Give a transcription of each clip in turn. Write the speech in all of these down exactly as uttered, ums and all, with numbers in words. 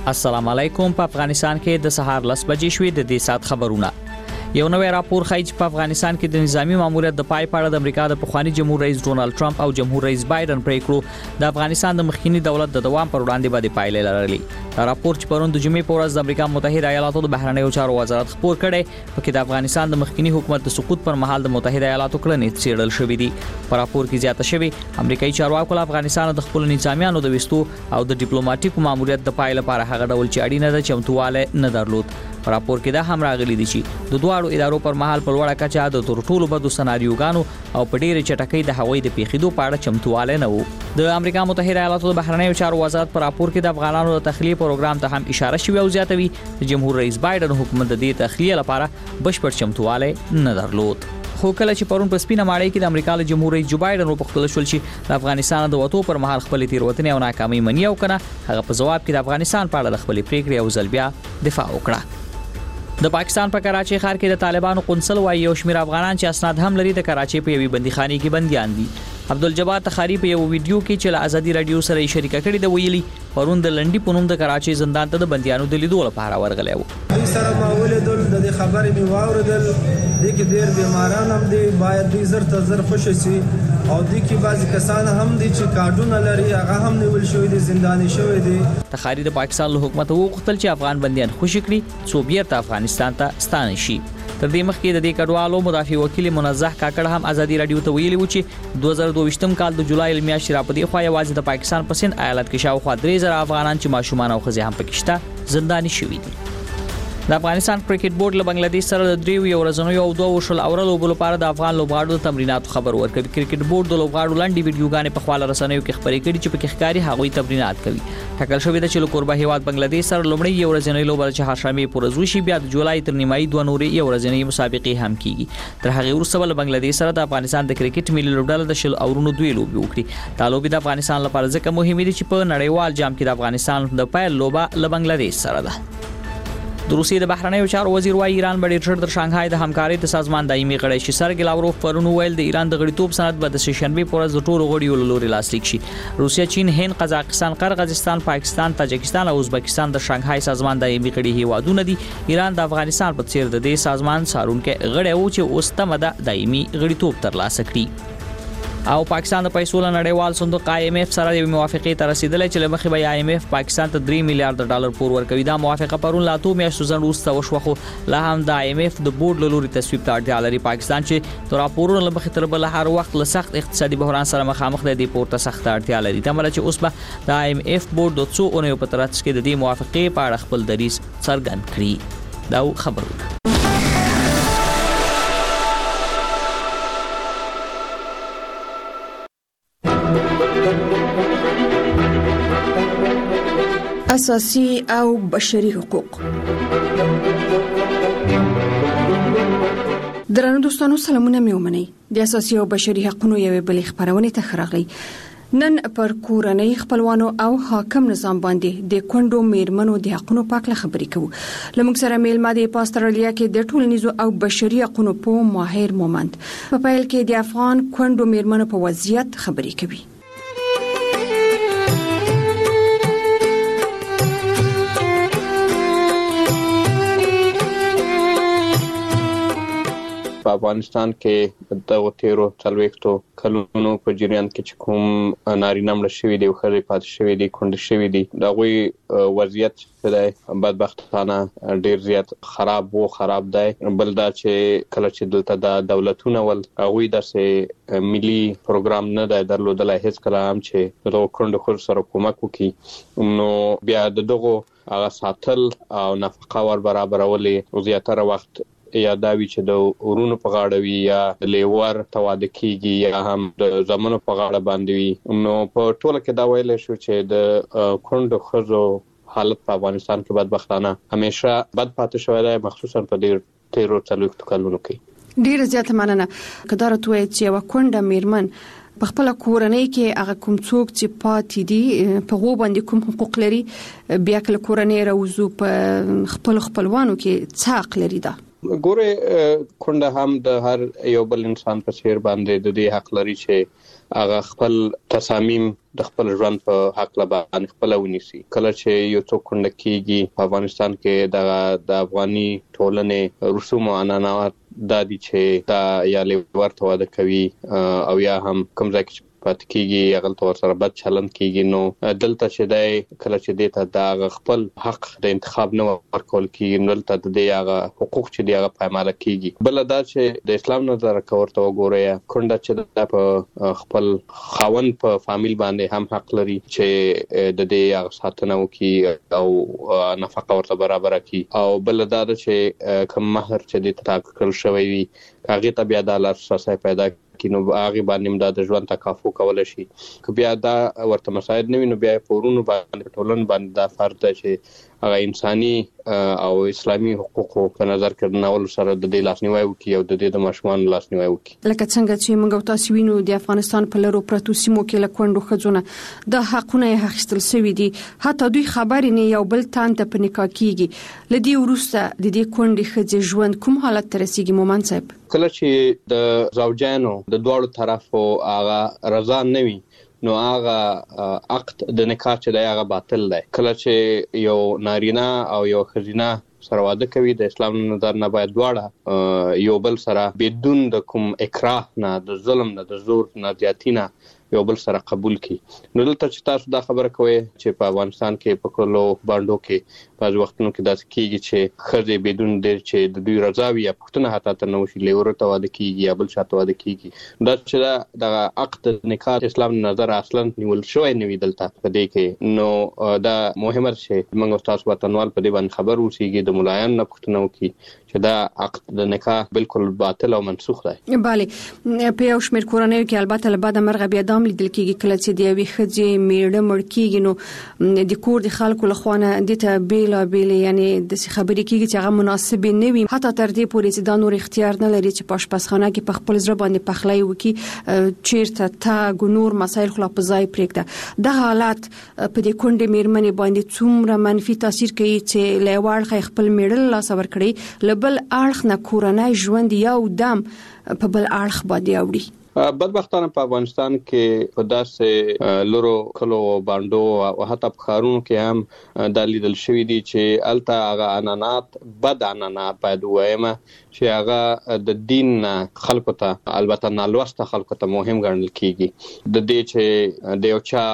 السلام علیکم. په افغانستان کې د سهار لس بجې شوې د دې سات خبرونه. یو نوې راپور ښیي چې په افغانستان کې د نظامی ماموریت د پای پاړه د امریکا د پخوانی جمهور رئیس ډونالد ټرمپ او جمهور رئیس بایدن پریکړو د افغانستان د مخکینی دولت د دوام پر وړاندې باندې پایلې لرلې. دا راپور چې پرون د جمعې په ورځ د امریکا متحده ایالاتو د بهرنیو چارو وزارت خبر کړي، پکې د افغانستان د مخکینی حکومت د سقوط پر مهال د متحده ایالاتو کړنې څېړل شوې دي. په راپور کې زیاته شوی امریکایي چارواکو له افغانستان د خپل نظامیانو د وستو او د ډیپلوماټیک ماموریت د پای لپاره هغه ډول چې اړینه ده چمتواله نه درلود. په راپور کې دا هم راغلي دي چې د دواړو ادارو پر مهال په لوړه کچه د تر ټولو بدو سناریوګانو او په ډېرې چټکۍ د هوایي د پیښېدو په اړه چمتواله نه وو. د امریکا متحده ایالاتو د بهرنیو چارو وزارت په راپور کې د افغانانو د تخلیه پروګرام ته هم اشاره شوې او زیاتوي د جمهور رئیس بایدن حکومت د دې تخلیه لپاره بشپړ چمتواله نه درلود. خو کله چې پرون په سپینه ماړی کې د امریکا له جمهور رئیس جو بایدن وپوښتل شول چې د افغانستان د وټو پر مهال خپل تیروتنې او ناکامۍ مني او کنه، هغه په جواب کې د افغانستان په اړه خپل پریکړې او ځل بیا دفاع وکړه. د پاکستان په کراچۍ ښار کې د طالبانو قنصل وایي یو شمېر افغانان چې اسناد هم لري د کراچۍ په یوې بندیخانه کې بنديان دي. عبدالجبار تخاری په یو ویډیو کې چې له ازادي رادیو سره یې شریکه کړې د ویلي پرون د لنډي پونوم د کراچۍ زندان ته د بنديانو د لیدو لپاره ورغلی وو. دوی سره ما ولیدل، د دې خبرې مې واوریدل، د کې ډېر بیماران هم دي، باید دوی زر ته زر خوش شي او د کې بعضی کسان هم دي چې کارډونه لري، هغه هم نیول شوی دي، زنداني شوی دي. تخاری د پاکستان له حکومت وغوښتل چې افغان بنديان خوشی کړي څو بیرته افغانستان ته ستانه شي. تر دې مخکې د دې کډوالو مدافع وکیل منزه کاکړ هم ازادي رادیو ته ویلي و چې دوه زره دوه ویشتم کال د جولای میاشتې را پدې خو یوازې د پاکستان په سند ایالت کې شاوخوا درې زره افغانان چې ماشومان او ښځې هم پکې شته زنداني شوي دي. د افغانستان کرکټ بورډ له بنگلاديش سره د دریو یو ورځنیو او دوه وشل اورل لوبو لپاره د افغان لوبغاړو د تمریناتو خبر ورکوي. کرکټ بورډ د لوبغاړو لاندې ویډیوګانې په خپل رسنیو کې خبرې کړي چې په کې ښکاری هغوی تمرینات کوي. ټاکل شوی د چې کوربه هیواد بنگلاديش سره لومړی یو ورځنی لوبه چې هاشمي پورزو شي بیا د جولای تر نیمایي دوه نورې یو ورځنی مسابقې هم کیږي. تر هغه وروسته بل بنگلاديش سره د افغانستان د کرکټ ملي لوبډله د شل اورونو دوی لوبي وکړي. دا لوبي د افغانستان لپاره ځکه مهمه دي چې په نړیوال جام کې د افغانستان د پایل لوبه له بنگلاديش سره ده. د روسیې د بهرنیو چارو وزیر وايي ایران به ډېر ژر د شانګهای د همکارۍ د سازمان دایمي غړی شي. سرګی لاوروف پرون ویل د ایران د غړیتوب سند به د سشنبه پر ورځ د ټولو غړیو له لوري لاسلیک شي. روسیا، چین، هند، قزاقستان، قرغیزستان، پاکستان، تاجکستان او ازبکستان د شانګهای سازمان دایمي غړي هیوادونه دي. ایران د افغانستان په څیر د دې سازمان سارونکو غړی و چې اوس تمه ده دایمي غړیتوب ترلاسه کړي. او پاکستان د پیسو له نړیوال صندوق آی ایم اف سره یو موافقه ته رسیدلې چې لمخې به آی ایم اف پاکستان ته درې میلیارډ ډالر پور ورکوي. دا موافقه پرون لا تو میاشتو ځن وروسته وشوه، خو لا هم د آی ایم اف د بورډ له لوري تصویب ته اړتیا لري. پاکستان چې تر راپورونو لمخې تر بل هر وخت له سخت اقتصادي بحران سره مخامخ دی، د پورته سخت اړتیا لري. تمره چې اوس به د آی ایم اف بورډ د څو اونیو په ترڅ کې د دې موافقه په اړه خپل دریځ څرګند کړي. دا خبرونه اساسي او بشري حقوق. درنو دوستانو سلامونه مې ومنئ. د اساسي او بشري حقوقو یوې بلې خبرونه ته خراغلی. نن پر کورنۍ خپلوانو او حاکم نظام باندې د کونډو میرمنو د حقوقو په اړه خبرې کوو. لمونږ سره میلمه د استرالیا کې د ټولنیزو او بشري حقوقو په ماهر مومند په پیل کې د افغان کونډو میرمنو په وضعیت خبرې کوي. په افغانستان کې د تیرو څلوېښتو کلونو په جریان کې چې کوم نارینه مړ شوي دي او ښځې پاتې شوي دي، کونډې شوي دي، د هغوی وضعیت چې دی بدبختانه ډېر زیات خراب و خراب دی. بل دا چې کله چې دلته د دولتونه ول هغوی داسې ملي پروګرام نه دی درلودلی هیڅ کله هم چې دغو کونډو ښځو سره کومک وکړي، نو بیا د دغو هغه ساتل او نفقه ور برابرولې زیاتره وخت یا داوی چې د ورونو په غاړه وي یا د لیور تواده کیږي یا هم د زمونو په غاړه باندې وي. نو په ټوله کې دا ویل شو چې د کونډو ښځو حالت په افغانستان کې بدبختانه همیشه بد پاتې شوی دی، مخصوصا په دې تیرو څلوېښتو کلونو کې. ډیره زیاته مننه. کدار ته وایي چې یو کونډه میرمن په خپل کورنۍ کې هغه کوم څوک چې پاتې دي په غو باندې کوم حقوق لري، بیا کله کورنۍ راوځو په خپل خپلوانو کې څه حق لري. دا ګوره کونډه هم د هر یو بل انسان په څیر باندې د دې حق لري چې هغه خپل تصامیم د خپل ژوند په حق لا باندې خپل ونیسي. کله چې یو څوک کونډه کیږي په افغانستان کې د د افغاني ټولنې رسوم او عنعنات د دې چې دا یا لورته واده کوي او یا هم کوم ځای کې پات کیږي هغه تور سره بد چلند کیږي نو دلته چې دای کله چې دیته دا خپل حق د انتخاب نه ورکول کیږي نو دلته د هغه حقوق چې دی هغه پایماله کیږي. بل دا چې د اسلام نظر کورته وګورئ کونډه چې په خپل خاوند په فامیل باندې هم حق لري چې د دې هغه ساتنه وکړي او نفقه ورته برابر کړي او بل دا چې کوم مہر چې د تاکل شوی وي هغه ته بیا د لاسرسي پیدا کینو هغه باندې مدد ژوند تکافو کول شي. که بیا دا ورته مساعد نه ویني بیا پورونو باندې ټولن باندې دا فرض ده چې هغه انساني او اسلامي حقوقو په نظر کې ناول سره د دې لاسنیوي وکړي او د دې د ماشومان لاسنیوي وکړي. لکه څنګه چې موږ تاسو وینو د افغانستان په لرو پرتو سیمو کې لکوندو خځونه د حقونه اخیستل شوی دي حتی دوی خبرې نه یو بل تان ته په نکاح کیږي. لدی ورسته د دې کونډې خځې ژوند کوم حالت ته رسیږي مومن صاحب؟ کله چې د زوجانو د دوړو طرفو هغه رضا نه وي نو هغه عقد د نکاح چې دی هغه باطل دی. کله چې یو نارینه او یو ښځینه سره واده کوي د اسلام نظر نه باید دواړه یو بل سره بدون د کوم اکراه نه د ظلم نه د زور نه زیاتی نه یو بل سره قبول کی. نو دلته چې تاسو دا خبره کوئ چې په افغانستان کې په کلو باندې کې په وختونو کې داسې کیږي چې خځې بدون د چې د دوی رضا وي یا پښتنه حتی ته نو شي لورته واده کیږي یا بل شاته واده کیږي دا چې د عقد نکاح اسلام نظر اصلا نیول شوی نه وي دلته په دې کې. نو دا مهمه چې موږ تاسو وطنوال په دې باندې خبر اوسېږي د ملایان نه پښتنه وکي چې دا عقد د نکاح بالکل باطل او منسوخ دی. bale په یو شمېر کورنیو کې البته له بعد مرغه بیا دام لیدل کېږي کله چې د یوې ښځې میړه مړ کېږي نو د کور د خلکو له خوا نه دته بیلا بیل یعنی د خبرې کېږي چې هغه مناسب نه وي حتی تر دې پورې چې دا نور اختیار نه لري چې په آشپزخانه کې په خپل ځای باندې پخلی وکړي چیرته تا ګنور مسایل خلا په ځای پرېږده. دا حالت په دې کونډې میرمنې باندې څومره منفي تاثیر کوي چې له واړه خپل میړه لاس ور کړی بل اړخ نه کورنۍ ژوند یو دم په بل اړخ باندې اوړي. بدبختانه په افغانستان کې په داسې لورو کلو باندې او حتی په خارونو کې هم د لیدل شوی دي چې الته هغه عنعنات بد عنعنات باید وایمه چې هغه د دین خلکو ته البته نالوسته خلکو ته مهم ګڼل کیږي. د دې چې د یو چا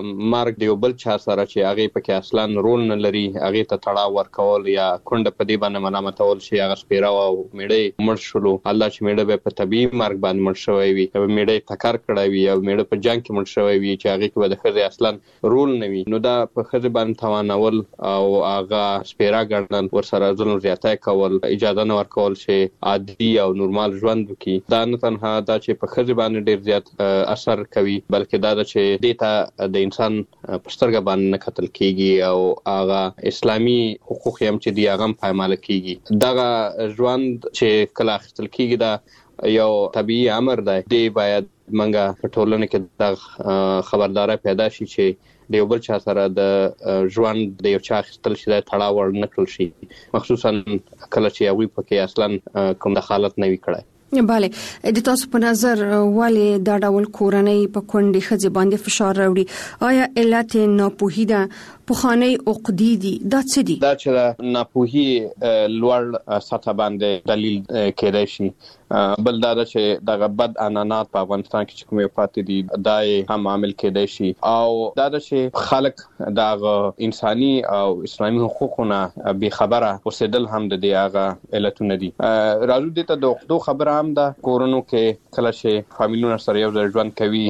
مرګ د یو بل چا سره چې هغه پکې اصلا رول نه لري هغه ته تړاو ورکول یا کونډه په دې باندې ملامتول شي هغه سپیرا او میړې مړ شول الله چې میړه به په طبيعي مرګ باندې مړ شوی وي او میړه ټکر کړی وي او میړه په جنگ کې مړ شوی وي چې هغه کې به د خځې اصلا رول نه وي نو دا په خځې باندې توانول او هغه سپیرا ګڼل ورسره ظلم زیاته کول اجازه نه ورکول چې عادي او نورمال ژوند وکړي. دا نه تنها دا چې په خځې باندې ډیر زیات اثر کوي بلکې دا چې دیتا د انسان پسترګه باندې نه کتل کیږي او هغه اسلامي حقوق هم چې دی هغه پایماله کیږي. دا ژوند چې کله اخیستل کیږي دا یو طبيعي امر دی دی باید منګه په ټولنه کې د خبرداري پیدا شي چې د یو بل چا سره د ژوند د یو چا خپل شي د تړاو ور نکړل شي مخصوصا کله چې هغه پکې اصلا کوم دخالت نه وی کړای. bale د تاسو په نظر ولې دا ډول کورنۍ په کونډې خځې باندې فشار راوړي آیا علت ناپوهي ده پخوانی عقدې دي دا څه دي؟ دا چې ناپوهي لوړ سطح باندې دلیل کېدای شي. بل دا چې دغه بد عنعنات په افغانستان کې چې کومه پاتې دي دا هم عامل کېدای شي او دا چې خلک دغه انساني او اسلامي حقوقونه به خبره اوسېدل هم د دغه علتونه دي. راځو دې ته د عقدو خبره هم دا کورونو کې کله چې فامیلونه سره یو ځای ژوند کوي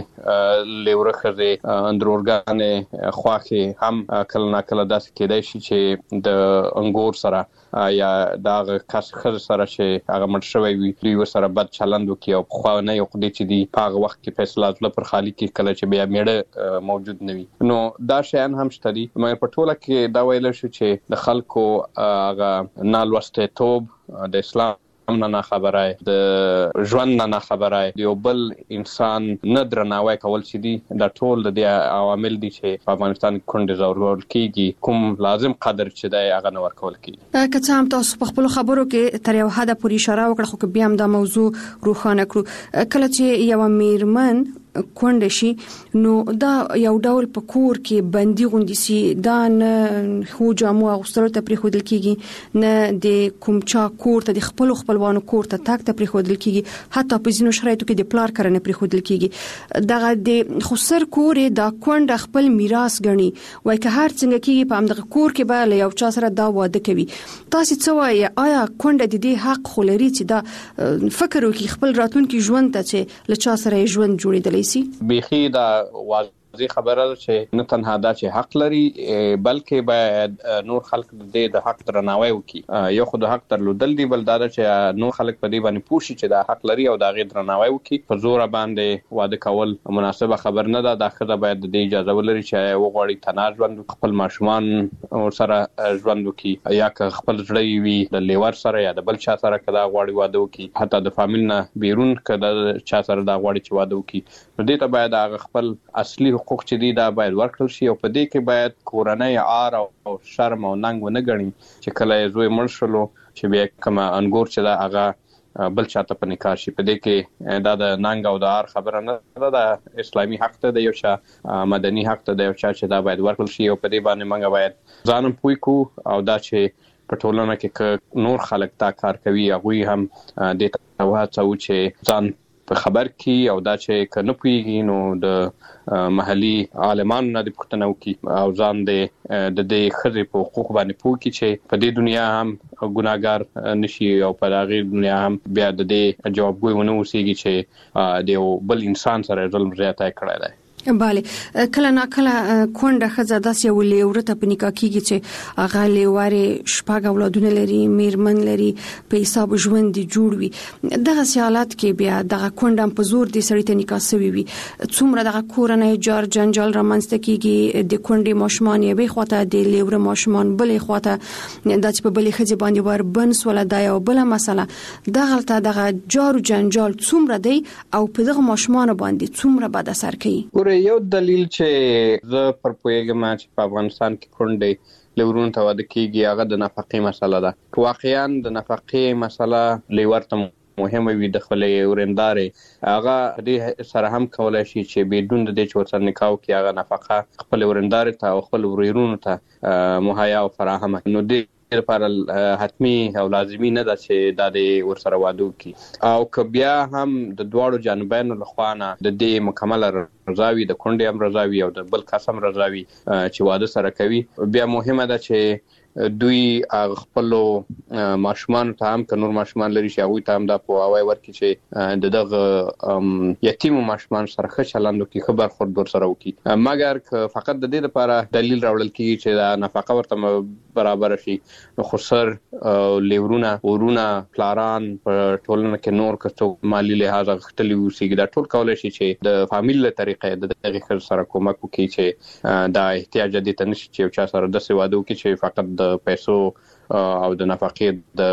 لورخه اندرورګانې خواخې هم کله نه کله داسې کېدای شي چې د انګور سره یا دا کس خر سره چې هغه مړ شوی وي دوی سره بد چلند وکي او خو نه یو قضیه چې دی په هغه وخت کې فیصله ځل پر خالی کې کله چې بیا میړه موجود نه وي نو دا شیان هم شته دي. مګر په ټوله کې دا ویل شو چې د خلکو هغه نالوسته توب د اسلام نه نه خبره د ژوند نه نه خبره یو بل انسان نه درناوی کول چې دي د ټول د عوامل دي چې په افغانستان کې کونډې زورول کیږي کوم لازم قدر چې دی هغه نه ورکول کیږي. که څه هم تاسو په خپل خبرو کې تر یو حد پورې اشاره وکړه خو بیا هم دا موضوع روښانه کړو. کله چې یو میرمن کونډه شي نو دا یو ډول په کور کې بندي غوندي سي دا نه خو جامو اغوستلو ته پریښودل کیږي نه د کوم چا کور ته د خپل خپلوانو کور ته تاک ته پریښودل کیږي حتی په ځینو شرایطو کې د پلار کرنه پریښودل کیږي. دغه د خسر کور دا کونډه خپل میراث غني وای که هر څنګه کیږي په همدغه کور کې به له یو چا سره دا واده کوي. تاسو څه وایي آیا کونډه د دې حق خلري چې دا فکر وکړي خپل راتلونکي ژوند ته چې له چا سره ژوند جوړیدلی بیخي دا واضح خبره ده چې نه تنها دا چې حق لري بلکې باید نور خلک د حق درناوی وکړي. یو خو د حق درلودل دی بل دا چې نور خلک په دې باندې پوښي چې دا حق لري او دا غي درناوی وکړي. په زور باندې واده کول مناسبه خبر نه ده. دا خدای باید د اجازه ولري چې وغوړي تناز ژوند خپل ماشومان سره ژوند وکړي یا که خپل ځړی وي د لیور سره یا د بل چا سره کدا غوړي واده وکړي حتی د فامیل نه بیرون کدا چا سره دا غوړي چې واده وکړي. نو دې ته باید هغه خپل اصلي حقوق چې دي دا باید ورکړل شي او په دې کې باید کورنۍ عار او شرم او ننګ ونه ګڼي چې کله زوی مړ شلو چې بیا کوم انګور چې دا هغه بل چاته په نکاح شي. په دې کې دا د ننګ او د عار خبره نه ده. د اسلامي حق ته د یو چا مدني حق ته د یو چا چې دا باید ورکړل شي او په دې باندې موږ باید ځانم پوي کو او دا چې په ټولنه کې نور خلک دا کار کوي هغه هم د توهڅو چې ځان په خبر کی او دا چې کنه پویږي نو د محلي عالمانو نه د پښتنو کې او ځان د د دې خزي په حقوق باندې پوه کی چې په دې دنیا هم ګناګار نشي او په هغه دنیا هم بیا د دې جوابګوي ونه وسیږي چې د بل انسان سره ظلم زیاته کړی دی. بله کله نا کله کونډه ښځه داسې یو لیوره ته په نکاح کیږي چې هغه لیوارې شپږ اولادونه لري میرمن لري په حساب ژوند دی جوړ وي. دغه حالات کې بیا دغه کونډه په زور دي سړی ته نکاح سوي وي څومره دغه کورنۍ جار جنجال رامنځته کیږي د کونډې ماشومان یې به خواته د لیوره ماشومان بلې خواته د چې په بلې خځې باندې ور بنس ولا دا یو بل مسله دغه ته دغه جار جنجال څومره دی او په دغه ماشومان باندې څومره بد اثر کوي. یو دلیل چې زه پر پوهیږم چې په افغانستان کې کونډې لورونو ته واده کیږي هغه د نفقې مسله ده. واقعا د نفقې مسله لیورته مهمه وي د خپل ورندارې هغه دې سره هم کولای شي چې بدون د دې چې ورسره نکاح کوي هغه نفقه خپل ورندارې ته او خپل ورونو ته مهیا او فراهمه. نو دې لپاره حتمی او لازمی نه ده چې دا د ورسره واده وکړي او که بیا هم د دواړو جانبینو لخوا نه د دې مکمله رضاوي د کونډې هم رضاوي او د بل کس هم رضاوي چې واده سره کوي بیا مهمه ده چې دوی خپل ماشومان ته هم که نور ماشومان لري چې هغه ته هم دا په اوای ورکړي چې د دغه یتیم ماشومان سره ښه چلند وکړي خبر خورد ور سره وکړي. مګر که فقط د دې لپاره دلیل راوړل کیږي چې دا نفقه ورته برابر شي نو خسر لیورونه ورونه پلاران په ټولنه کې نور کڅو مالی لحاظ غختلی وسیږي دا ټول کولای شي چې د فامیل له طریقې د دغه خر سره کومک وکړي چې دا احتیاج دي ته نشي چې چا سره د سوادو کې چې فقط د پیسو او د نفقې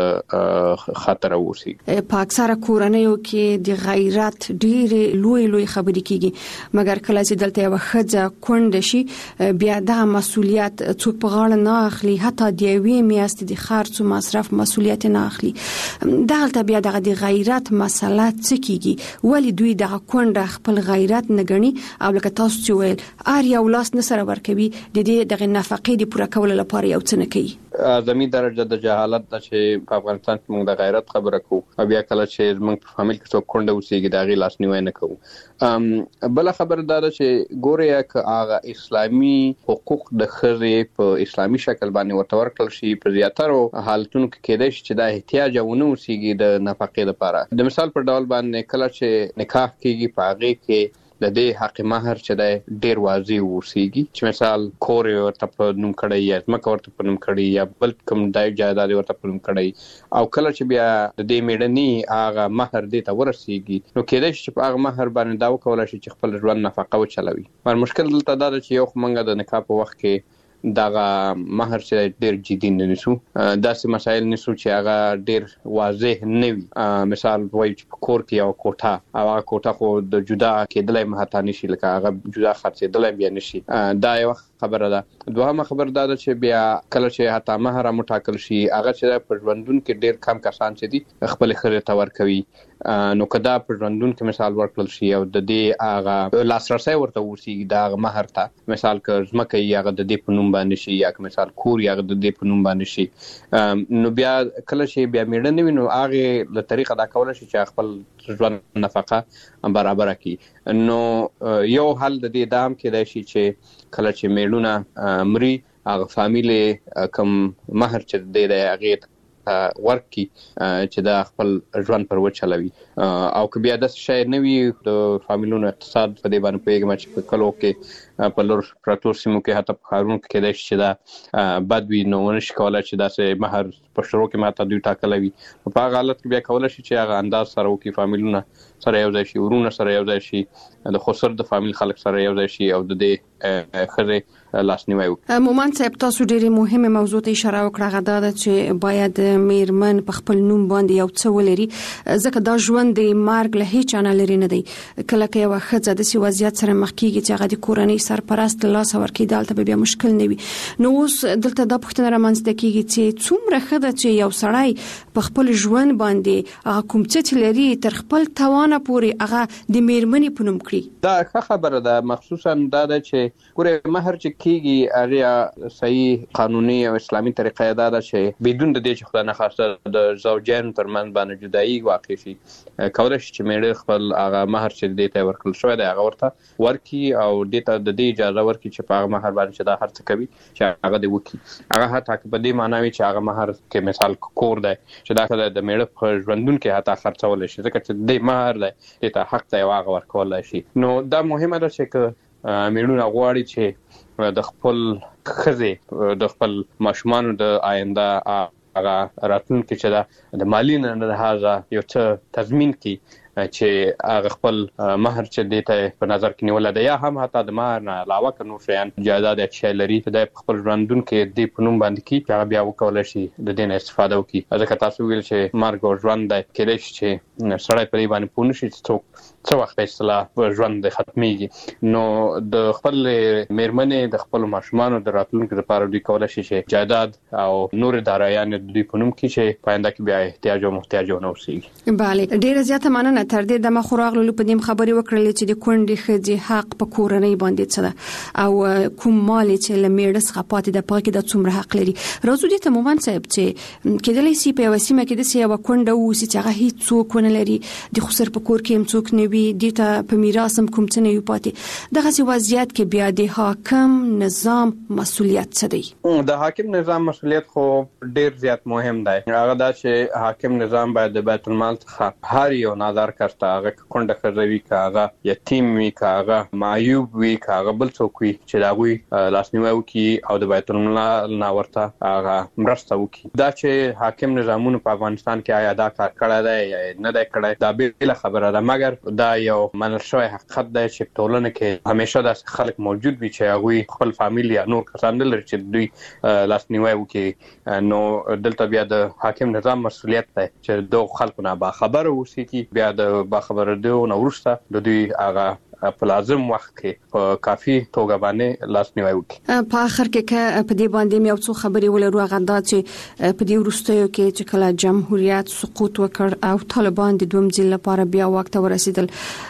د خطر اوسي. په اکثره کورنیو کې د غیرت ډېر لوی لوی خبرې کیږي مګر کله چې دلته یو ښځه کونډه شي بیا د مسولیت څوک په غاړه نه اخلي حتی د یوې میاشتې د خرڅ او مصرف مسولیت نه اخلي. دلته بیا دغه د غیرت مسله څه کیږي ولی دوی د کونډه خپل غیرت نه ګڼي او لکه تاسو چې ویل ار یو لاس نه سره ورکوي د دې دغه نفقې د پوره کولو لپاره یو څه نه کوي. اعظمي درجه د جهالت د چې په افغانستان کې موږ د غیرت خبره کوو او بیا کله چې موږ په فامیل کې څوک کونډه اوسېږي د هغې لاسنیوی نه کوو. بله خبره دا ده چې ګورې که هغه اسلامي حقوق د ښځې په اسلامي شکل باندې ورته ورکړل شي په زیاترو حالتونو کې کېدای شي چې دا احتیاج ونه اوسېږي د نفقې لپاره. د مثال پر ډول باندې کله چې نکاح کېږي په هغې کې د دې حق مہر چې د ډیر واضح وسیږي چې مثال کور ورته په نوم کړی یا ځمکه ورته په نوم کړی یا بل کوم دای جایداد ورته په نوم کړی او کله چې بیا د دې میډني هغه مہر دې ته ورسیږي نو کېدای شي چې په هغه مہر باندې دا وکولای شي چې خپل ژوند نفقه وچلوي. پر مشکل دلته دا چې یو منګه د نکاح په وخت کې دغه مہر چې ډېر جدي نه نیسو، داسې مسایل نیسو چې هغه ډېر واضح نه وي. مثال وایي چې په کور کې یو کوټه او هغه کوټه خو د جدا کېدلای مهتا نشي، لکه هغه جدا خرڅېدلای بیا نشي. دا یو خبره ده. دوهمه خبره دا ده چې بیا کله چې حتی مهر هم ټاکل شي، هغه چې په ژوندون کې ډېر کم کسان چې دي خپل ښځې ته ورکوي، نو که دا په ژوندون کې مثال ورکړل شي او د دې هغه لاسرسی ورته وشي د هغه مهر ته، مثال که ځمکه یې هغه د دې په نوم باندې شي یا که مثال کور یې هغه د دې په نوم باندې شي، نو بیا کله چې بیا میړه نه وي نو هغې له طریقه دا کولی شي چې خپل ژوند نفقه برابره کړي. نو یو حل د دې دا هم کېدای شي چې کله چې میړونه مري هغه فامیل کوم مهر چې دی دی هغې ورکي چې دا خپل ژوند پر وچلوي. او که بیا داسې شی نه وي د فامیلونو اقتصاد په دې باندې پوهېږم چې په کلو کې په لور پرتو سیمو کې حتی په ښارونو کې کېدای شي چې دا بد وي، نو ونشي کولی چې داسې مهر په شروع کې ماته دوی ټاکلی وي. په هغه حالت کې بیا کولی شي چې هغه انداز سره وکړي، فامیلونه سره یو ځای شي، ورونه سره یو ځای شي، د خسر د فامیل خلک سره یو ځای شي او د دې ښځې لاسنیوی وکړي. مومن صاحب، تاسو ډېرې مهمه موضوع ته اشاره وکړه، هغه دا ده چې باید میرمن په خپل نوم باندې یو څه ولري، ځکه دا ژوند د مرګ له هیڅ نه لري نه دی. کله که یوه ښځه داسې وضعیت سره مخ کېږي چې هغه د کورنۍ سرپرست له لاسه ورکړي، دلته به بیا مشکل نه وي. نو اوس دلته دا پوښتنه رامنځته کېږي چې څومره ښه ده چې یو سړی په خپل ژوند باندې هغه کوم څه چې لري تر خپل توانه پورې هغه د میرمنې په نوم کړي. دا ښه خبره ده، مخصوصا دا ده چې ګوره مهر چې کېږي هغې صحیح قانوني او اسلامي طریقه دا ده چې بدون د دې چې خدای نخواسته د زوجین ترمنځ باندې جدایي واقع شي، کولی شي چې میړه خپل هغه مهر چې دې ته ورکړل شوی دی هغه ورته ورکړي او دې ته د دې اجازه ورکړي چې په هغه مهر باندې چې دا هر څه کوي چې هغه دې وکړي. هغه حتی که په دې معنا وي چې هغه مهر کې مثال کور دی چې دا که د میړه په ژوندون کې حتی خرڅولی شي، ځکه چې دې مهر دی دې ته حق دی او هغه ورکولی شي. نو دا مهمه ده چې که میړونه غواړي چې د خپل ښځې د خپل ماشومانو د آینده هغه راتلونکي چې دا د مالي نه لحاظه یو څه تضمین کړي، چې هغه خپل مهر چې دې ته په نظر کې نیولی دی، یا هم حتی د مهر نه علاوه که نور شیان جایداد یا شی لري چې دی په خپل ژوندون کې دې په نوم باندې کړي چې هغه بیا وکولی شي د دې نه استفاده وکړي. ځکه تاسو ویل چې مرګ او ژوند دی، کېدای شي چې سړی په دې باندې پوه نه شي چې څوک څه وخت به اصطلاح ژوند دی ختمیږي. نو د خپل میرمنې د خپلو ماشومانو د راتلونکي لپاره دوی کولی شي چې جایداد او نورې دارایانې د دوی په نوم کړي چې په آینده کې بیا احتیاج او محتاج ونه اوسېږي. بله، ډېره زیاته مننه. تر دې دمه خو راغلو په دې خبرې وکړلې چې د کونډې ښځې حق په کورنۍ باندې څه ده او کوم مال چې له میړه څخه پاتې ده په هغې کې دا څومره حق لري. راځو دې ته مومن صاحب چې کېدلی سي په یوه سیمه کې داسې یوه کونډه واوسي چې هغه هېڅ څوک ونه لري، د خسر په کور کې هم څوک نه وي، دې ته په میراث هم کوم څه نه وي پاتې. دغسې وضعیت کې بیا د حاکم نظام مسؤلیت څه دی؟ د حاکم نظام مسؤلیت خو ډېر زیات مهم دی. هغه دا چې حاکم نظام باید د بیت المال څخه هر یو نادار کس ته، هغه که کونډه ښځه وي، که هغه یتیم وي، که هغه معیوب وي، که هغه بل څوک وي، چې د هغوی لاسنیوی وکړي او د بیت المال نه ورته هغه مرسته وکړي. دا چې حاکم نظامونو په افغانستان کې آیا دا کار کړی دی یا نه دی کړی، دا بېله خبره ده، مګر دا یو منل شوی حقیقت دی چې په ټولنه کې همیشه داسې خلک موجود وي چې هغوی خپل فامیل یا نور کسان نه لري چې دوی لاسنیوی وکړي. نو دلته بیا د حاکم نظام مسؤلیت دی چې دغو خلکو نه باخبره اوسېږي، بیا د باخبره دو نه وروسته د دوی هغه په لازم وخت کې په کافي توګه باندې لاسنیوی وکړي. په آخر کې که په دې باندې یو څو خبرې ولرو، هغه دا چې په دې وروستیو کې چې کله جمهوریت سقوط وکړ او طالبان د دویم ځل لپاره بیا واک ته ورسېدل،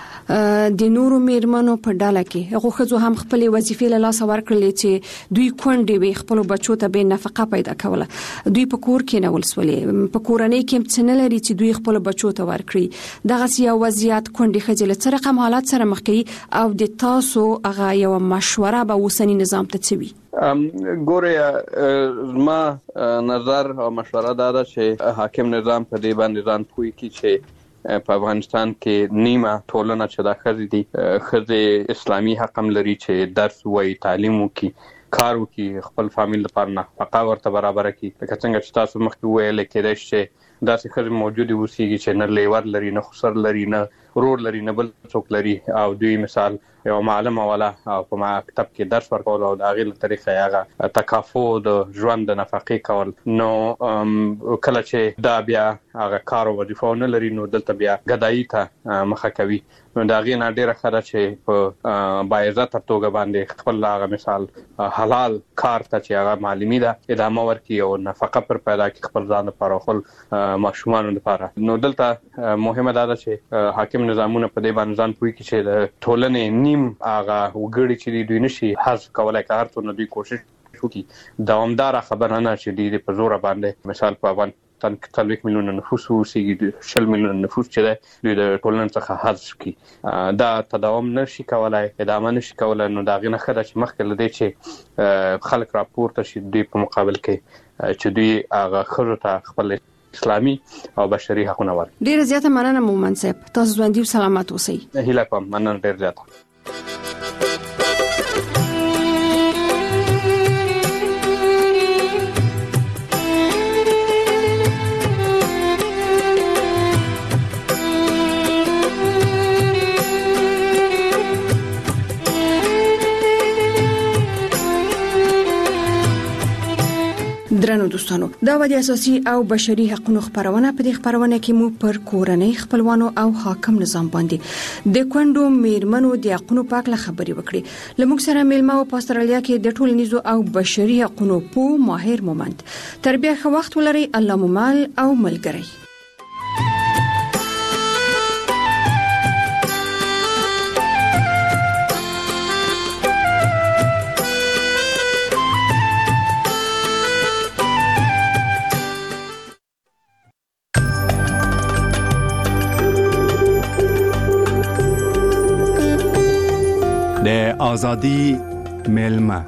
د نورو میرمنو په ډله کې هغو ښځو هم خپلې وظیفې له لاسه ورکړلې چې دوی کونډې وي، خپلو بچو ته بې نفقه پیدا کوله، دوی په کور کېنول سولې، په کورنۍ کې هم څه نه لري چې دوی خپلو بچو ته ورکړي. دغسې یو وضعیت کونډې ښځې له څه رقم حالات سره مخ کوي او د تاسو هغه یوه مشوره به اوسني نظام ته څه وي؟ ګوره، زما نظر او مشوره دا ده چې حاکم نظام په دې باندې ځان پوه کړي چې په افغانستان کې نیمه ټولنه چې دا ښځې دي، ښځې اسلامي حق هم لري چې درس ووایي، تعلیم وکړي، کار وکړي، خپل فامیل لپاره نفقه ورته برابره کړي. لکه څنګه چې تاسو مخکې وویل، کېدای شي چې داسې خلک موجود اوسېږي چې نه لیور لري نه خسر لري نه رور لري نه بل څوک لري او دوی مثال یو معلم ولا او په مکتب کې درس ورکول او د هغې له طریقې هغه تکافو د ژوند د نفقې کول نو کله چې دا بیا هغه کار او وظیفه نه لري نو دلته بیا ګدایي ته مخه کوي نو دا غي نه ډیره خره چې په باعزت توګه باندې خپل هغه مثال حلال کار ته چې هغه معلومي ده ادامه ورکړي او نفقه پر پیدا کړي خپل ځان لپاره خپل ماشومان لپاره نو دلته مهمه ده چې حاکم نظامونه په دې باندې ځان پوي چې د ټولنې نیم هغه وګړي چې دوی نشي حذف کولای کار ته نو دوی کوشش وکړي دوامدار خبره نه چې دوی په زور باندې مثال په افغان تن څلوېښت میلیونه نفوس اوسېږي شل میلیونه نفوس چې دی دوی د ټولنې څخه حذف کړي دا تداوم نشي کولای ادامه نشي کولای نو دا غي نه خره چې مخکې لدی چې خلک راپورته شي دوی په مقابل کې چې دوی هغه خرو ته خپل اسلامي او بشري حقوق ورکړي. ډیر زیاته مننه مومن صاحب تاسو ژوندۍ او سلامت اوسئ. هیله کوم مننه ډیر زیاته. درنو دوستانو دا و د اساسي او بشري حقوقو خبرونه په دې خبرونه کې مو پر کورنۍ خپلوانو او حاکم نظام باندې د کونډو میرمنو د حقوقو په اړه خبرې وکړې لموږ سره میلمه په استرالیا کې د ټولنیزو او بشري حقوقو په ماهر مومند تربیه خو وخت ولري الله ممال او ملګری. د آزادی میلمه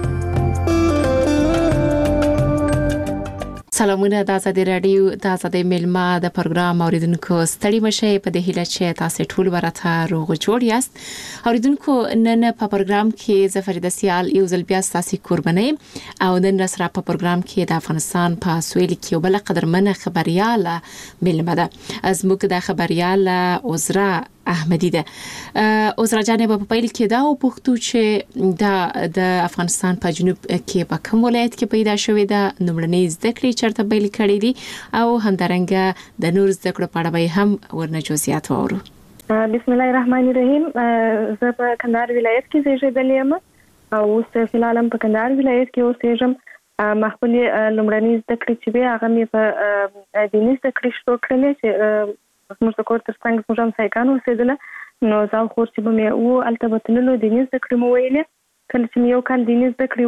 سلامونه د آزادی رادیو د آزادی میلمه د پروګرام اوریدونکو ستړي مشه په دې هیله چې تاسو ټول ورته روغ جوړ یاست. اوریدونکو نن په پروګرام کې زفریده سیال یو ځل بیا تاسو قرباني او نن سره په پروګرام کې د افغانستان په سویل کې یو بل قدرمنه خبرياله میلمه ده از موږ د خبرياله عذرا احمدی ده. عذرا جانب په پیل کې دا او پوښتو چې دا د افغانستان په جنوب کې په کوم ولایت کې پیدا شوې ده نومړنۍ زده کړې چرته پیل کړې دي او همدارنګه د نور زده کړو په اړه به هم ورنه جزئیات واورو. بسم الله الرحمن الرحیم. زه په کندهار ولایت کې زیږیدلې یم او اوس فعلا په کندهار ولایت کې اوسېږم. مخکې لومړنۍ زده کړې چې به هغه مې په دیني زده کړې شروع کړلې چې موږ د کور تر څنګ موږ هم سایکانو اوسېدله نو زه خو چې به مې و الته بتللو دیني زده کړې مو ویلې کله چې مې یو کال دیني زده کړې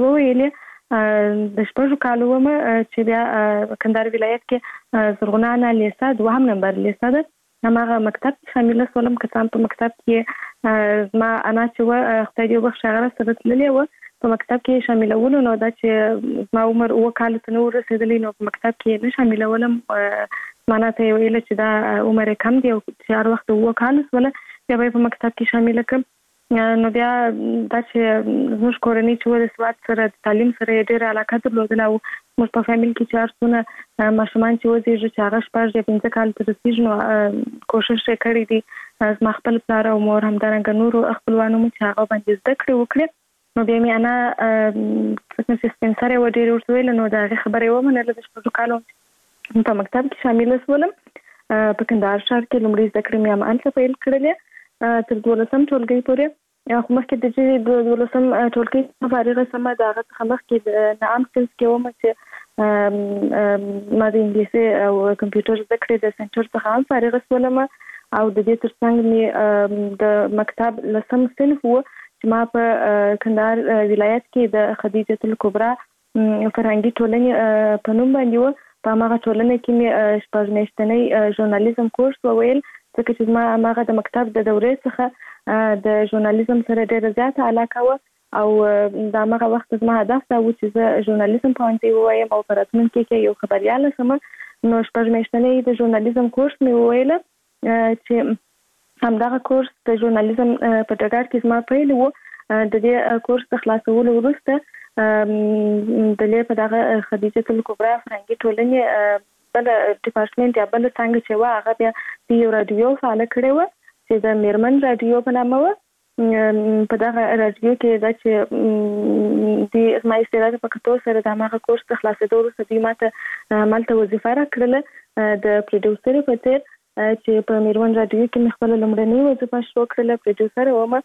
وویلې د شپږو کالو ومه چې بیا کندهار ولایت کې زرغونه لیسه دوهم نمبر لیسه ده هماغه مکتب شامل سولم کسان په مکتب کې ما انا چې و خدای دې وبخښي هغه سره تللې و په مکتب کې شاملولو نو دا چې ما عمر او کال ته نو رسیدلې نو په مکتب کې نه شاملولم معنا ته ویل چې دا عمر کم دی او چې هر وخت و کال ولا بیا په مکتب کې شامل کړم نو بیا دا چې موږ کورنۍ چې ول سواد سره تعلیم سره ډېر علاقه درلودله او موږ په فامیل کې چې ارڅونه ماشومان چې وځي چې هغه شپږ یا پنځه کال تر رسیدي نو کوشش وکړي دي از ما خپل پلار او مور همدارنګه نور خپلوانو مو چې هغه باندې زده کړې وکړي نو بیا مې انا څنګه سیستم سره و ډېر ورته ویل نو دا خبره و منله د شپږ کالو په مکتب کې شامل شولم په کندهار ښار کې لومړی زده کړې مې هم هلته پیل کړلې تر دولسم ټولګي پورې خو مخکې د چې دولسم ټولګي فارغه سمه د هغه څخه مخکې د نعام سیلز کې ومه چې ما د انګلیسي او کمپیوټر زده کړې د سنټر څخه هم فارغه شولم او د دې تر څنګ مې د مکتب لسم صنف و چې ما په کندهار ولایت کې د خدیجه الکبرا فرهنګي ټولنې په نوم باندې و په هغه ټولنه کې مې شپږ میاشتنی ژورنالیزم کورس وویل ځکه چې ما هغه د مکتب د دورې څخه د ژورنالیزم سره ډېره زیاته علاقه و او دا هغه وخت زما هدف دا و چې زه ژورنالیزم پوهنځی ووایم او په راتلونکي کې یو خبریاله شم نو شپږ میاشتنی د ژورنالیزم کورس مې وویل چې همدغه کورس د ژورنالیزم په ډګر کې زما پیل و د دې کورس د خلاصولو وروسته د لې په دغه خدیجه الکبرا فرهنګي ټولنې بل ډپارټمنټ یا بل څنګه چې وا هغه بیا د یو رادیو فعال کړی و چې د میرمن رادیو په نامه و. په دغه رادیو کې دا چې د اسماعیل سراج په کتو سره د هغه کورس ته خلاصېدو وروسته دوی ماته مالته وظیفه راکړله د پروډوسر په څیر چې په میرمن رادیو کې مې خپل لومړنۍ وظیفه شروع کړله. پروډوسر وم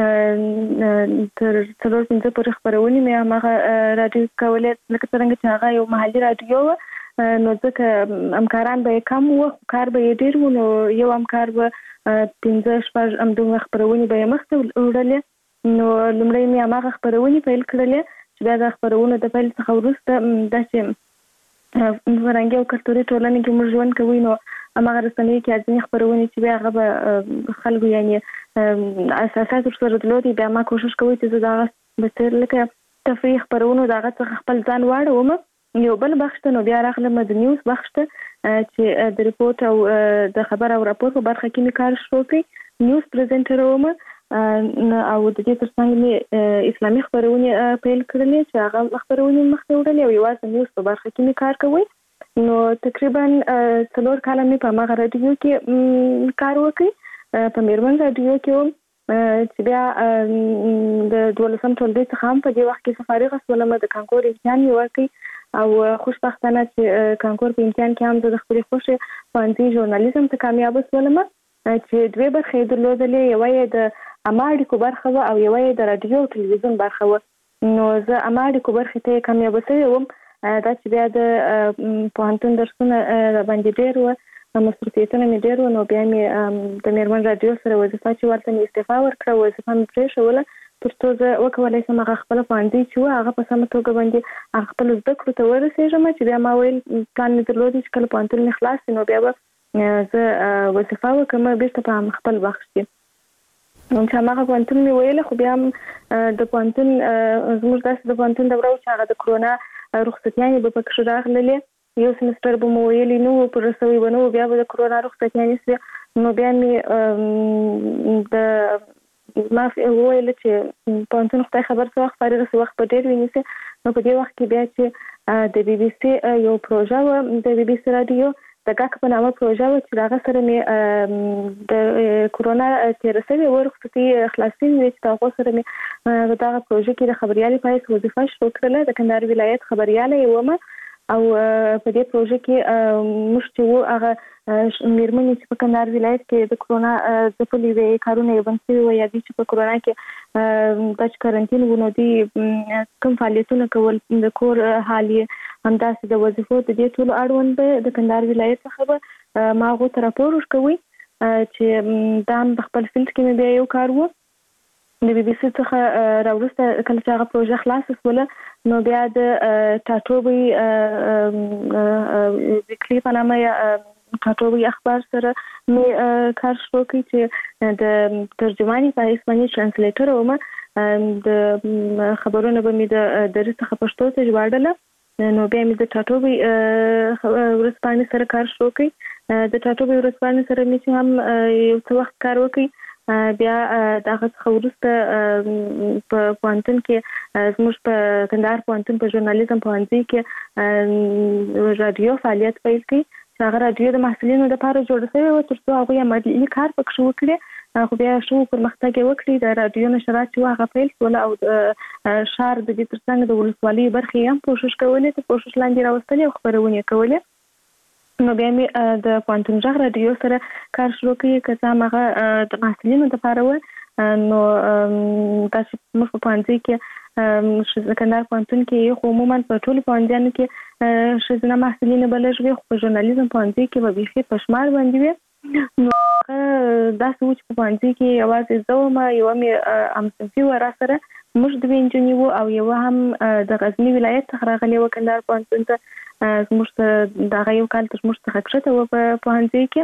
تر څلور پنځه پورې خبرونه مې هغه رادیو کولې لکه څنګه چې هغه یو محلي رادیو و نو ځکه همکاران به کم وو کار به ډیر و نو یو همکار به پنځه شپږ همدومره خبرونه به مخته وړلې. نو لومړی مې هغه خبرونه پیل کړلې چې بیا د خبرونه د پیل څخه وروسته داسې فرهنګي او کلتوري ټولنې کې موږ ژوند کوو نو هغه رسنۍ کې ځینې خبرونه چې بیا هغه به خلکو یعنی اساسات ورسره درلودي بیا ما کوشش کوي چې زه دا به تر لکه تفریح خبرونه دا څنګه خپل ځان واړوم. یو بل بخش ته نو بیا راغلم د نیوز بخش ته چې د ریپورت او د خبر او راپور په برخه کې مې کار شروع کړ. نیوز پریزنټر وم او د دې ترڅنګ مې اسلامي خبرونه پیل کړلې چې هغه خبرونه مخته وړلې او یوازې نیوز په برخه کې مې کار کوي. نو تقریبا څلور کاله مې په هغه رادیو کې کار وکړ په میرمن رادیو کې چې بیا د دولسم ټولګي څخه هم په دې وخت کې فارغ شولم د کانکور امتحان یې ورکړ او خوشبختانه چې کانکور په امتحان کې هم د خپل خوښه پوهنځي ژورنالیزم ته کامیاب شولم چې دوه برخې درلودلې یو یې د اماړي برخه و او یو یې د رادیو او ټلویزیون برخه و. نو زه اماړي برخه ته کامیاب شوم دا چې بیا د پوهنتون درسونه باندې ډېر و مصروفیتونه مې ډېر و نو بیا مې د میرمن رادیو سره وظیفه چې ورته مې استعفا ورکړه وظیفه مې پرېښوله تر څو زه وکولی شم هغه خپله پوهنځي چې و هغه په سمه توګه باندې هغه خپلو زده کړو ته ورسېږم چې بیا ما ویل پلان مې درلودی چې کله پوهنتون مې خلاص شي نو بیا به زه وظیفه وکړم بیرته په خپل بخش کې. چې هغه پوهنتون مې ویله خو بیا د پوهنتون زموږ داسې د پوهنتون دوره و چې هغه د کرونا رخصتیانې به پکښې راغللې یو سمستر به مو ویلي نه وو پر رسوي به نه وو بیا به د کرونا رخصتیانې شوې نو بیا مې د ما وویل چې پوهنتون خدای خبر څه وخت فارغ شي وخت به ډېر ونیسي نو په دې وخت کې بیا چې د بي بي سي یو پروژه وه د بي بي سي رادیو د ګاک په نامه پروژه وه چې هغه سره مې د کرونا تېره شوې وه رخصتي خلاصې وې چې د هغو سره مې په دغه پروژه کې د خبریالۍ په حیث وظیفه شروع کړله د کندهار ولایت خبریاله یې ومه او په دې پروژه کې موږ چې وو هغه میرمنې چې په کندهار ولایت کې د کرونا ځپلې وې کارونه یې بند شوي وو یا دوی چې په کرونا کې دا چې کرنټین وو نو دوی کوم فعالیتونه کول د کور حال یې همداسې د وظیفو د دې ټولو اړوند به د کندهار ولایت څخه به ما هغو ته راپور ورکوي چې دا هم په خپل فیلډ کې مې بیا یو کار و. د بي بي سي څخه راوروسته کله چې هغه پروژه خلاصه شوله نو بیا د ټاټوبی ویکلي په نامه یا ټاټوبی اخبار سره مې کار شروع کړی چې د ترجماني په حیث باندې ترانسلیټر وم د خبرونه به مې د درس څخه پښتو ته ژباړله نو بیا مې د ټاټوبی ورځپاڼې سره کار شروع کړی د ټاټوبی ورځپاڼې سره مې چې هم یو څه وخت کار وکړی بیا دغه څخه وروسته په پوهنتون کې زموږ په کندهار پوهنتون په ژورنالیزم پوهنځي کې رادیو فعالیت پیل کړی چې هغه رادیو د محصلینو لپاره جوړه شوې وه تر څو هغوی عملي کار پکښې وکړي خو بیا ښه پرمختګ یې وکړي د رادیو نشرات چې وه هغه پیل شول او د ښار د دې تر څنګ د ولسوالۍ برخې یې هم کوشش کولې تر کوشش لاندې راوستلې او خپرونې یې کولې. نو بیا مې د پوهنتون غږ رادیو سره کار شروع کړی که څه هم هغه د محصلینو دپاره وه نو دا چې موږ په پوهنځي کې د کندهار پوهنتون کې خو عموما په ټولو پوهنځیانو کې ښځینه محصلینې به لږ وي خو په ژورنالیزم پوهنځي کې به بیخي په شمار باندې وي نو داسې و چې په پوهنځي کې یوازې زه وم یوه مې همصنفي وه را سره موږ دوې نجونې وو او یوه هم د غزني ولایت څخه راغلې وه کندهار پوهنتون ته زموږ ته دغه یو کال تر موږ څخه کښته وه په پوهنځي کې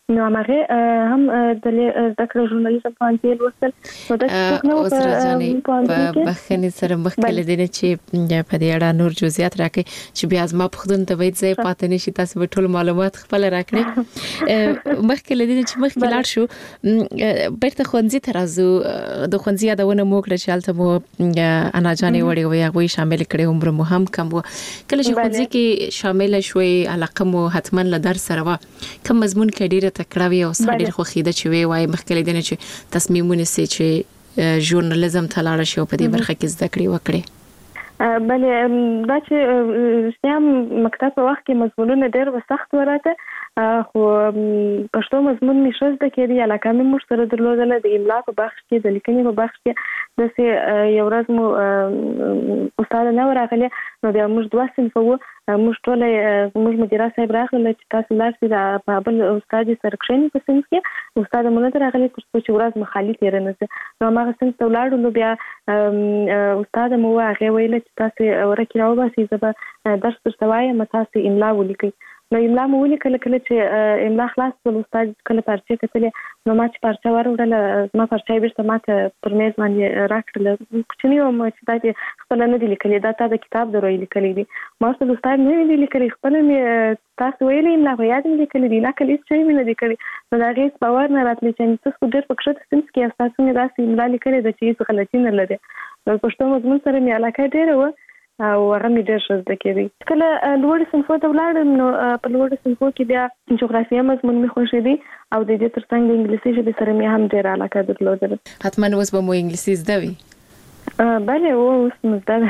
نو هغه هم د ذکر ژورنالیزم په انځل وصل نو د څنګه اوس راځنی په بخښنې سره مخکله دي چې په دې اړه نور جزئیات راکړي چې بیا زما په خدون ته وایي ځای پاتې نشي تاسو به ټول معلومات خپل راکړي مخکله دي چې مخکې لاړ شو بیرته خونځي ترازو د خونځي یادونه مو کړ چې البته مو انا جانې وړي وي هغه شامل کړي عمر مو هم کم و کله چې خونځي کې شامل شوي علاقه مو حتما له در سره و کوم مضمون کې ډیره تکراوي او سړي خو خیده چې وی وای مخکله دي چې تصمیمونه سي چې ژورنالیزم ته لاړ شي په دې برخه کې زده کړې وکړي بلې دا چې سیام مکتب په وخت کې مضمونونه ډېر وسخت ورته خو پښتو مضمون می شوز د کېدی علاقه مې مش سره درلودل د املا په بخش کې د لیکنې په بخش کې د سه یو ورځ مو استاد نه ورغلی نو بیا موږ دوه صنف وو موږ ټول موږ مدیره صاحب راغله چې تاسو لارسي د بابل استاد سره کښینې په صنف کې استاد مونږ ته راغلی چې ورځ مخالي تیر نه سه نو ما غسن تولاړو نو بیا استاد مو هغه ویل چې تاسو ورکه راو باسي زبا درس ترتوای متاسي املا ولیکي نو املا مو ولیکل کله چې املا خلاص ول استاد کله پارچه کتلې نو ما چې پارچه ورول ما پارچه بیرته ماته پر میز باندې راکړل چې نو ما چې دا خپل نه دی لیکلې دا تا د کتاب درو لیکلې دي ما سره استاد نه دی لیکلې خپل مې تاسو ویلې املا خو یاد مې لیکلې دي نه کله چې مې نه دی کړې نو دا غیس باور نه راتلی چې تاسو ډېر پکښه سنس کې تاسو مې داسې املا لیکلې د چې څه غلطي نه لري نو پښتو مضمون سره مې علاقه ډېره و او هغه مې ډېر ښه زده کېدی کله لوړ صنفو ته ولاړم نو په لوړ صنفو کې بیا جغرافیه مضمون مې خوښ دی او د دې ترڅنګ د انګلیسي ژبې سره مې هم ډېر علاقه درلوده حتما اوس به مو انګلیسي زده وي بله اوس مو زده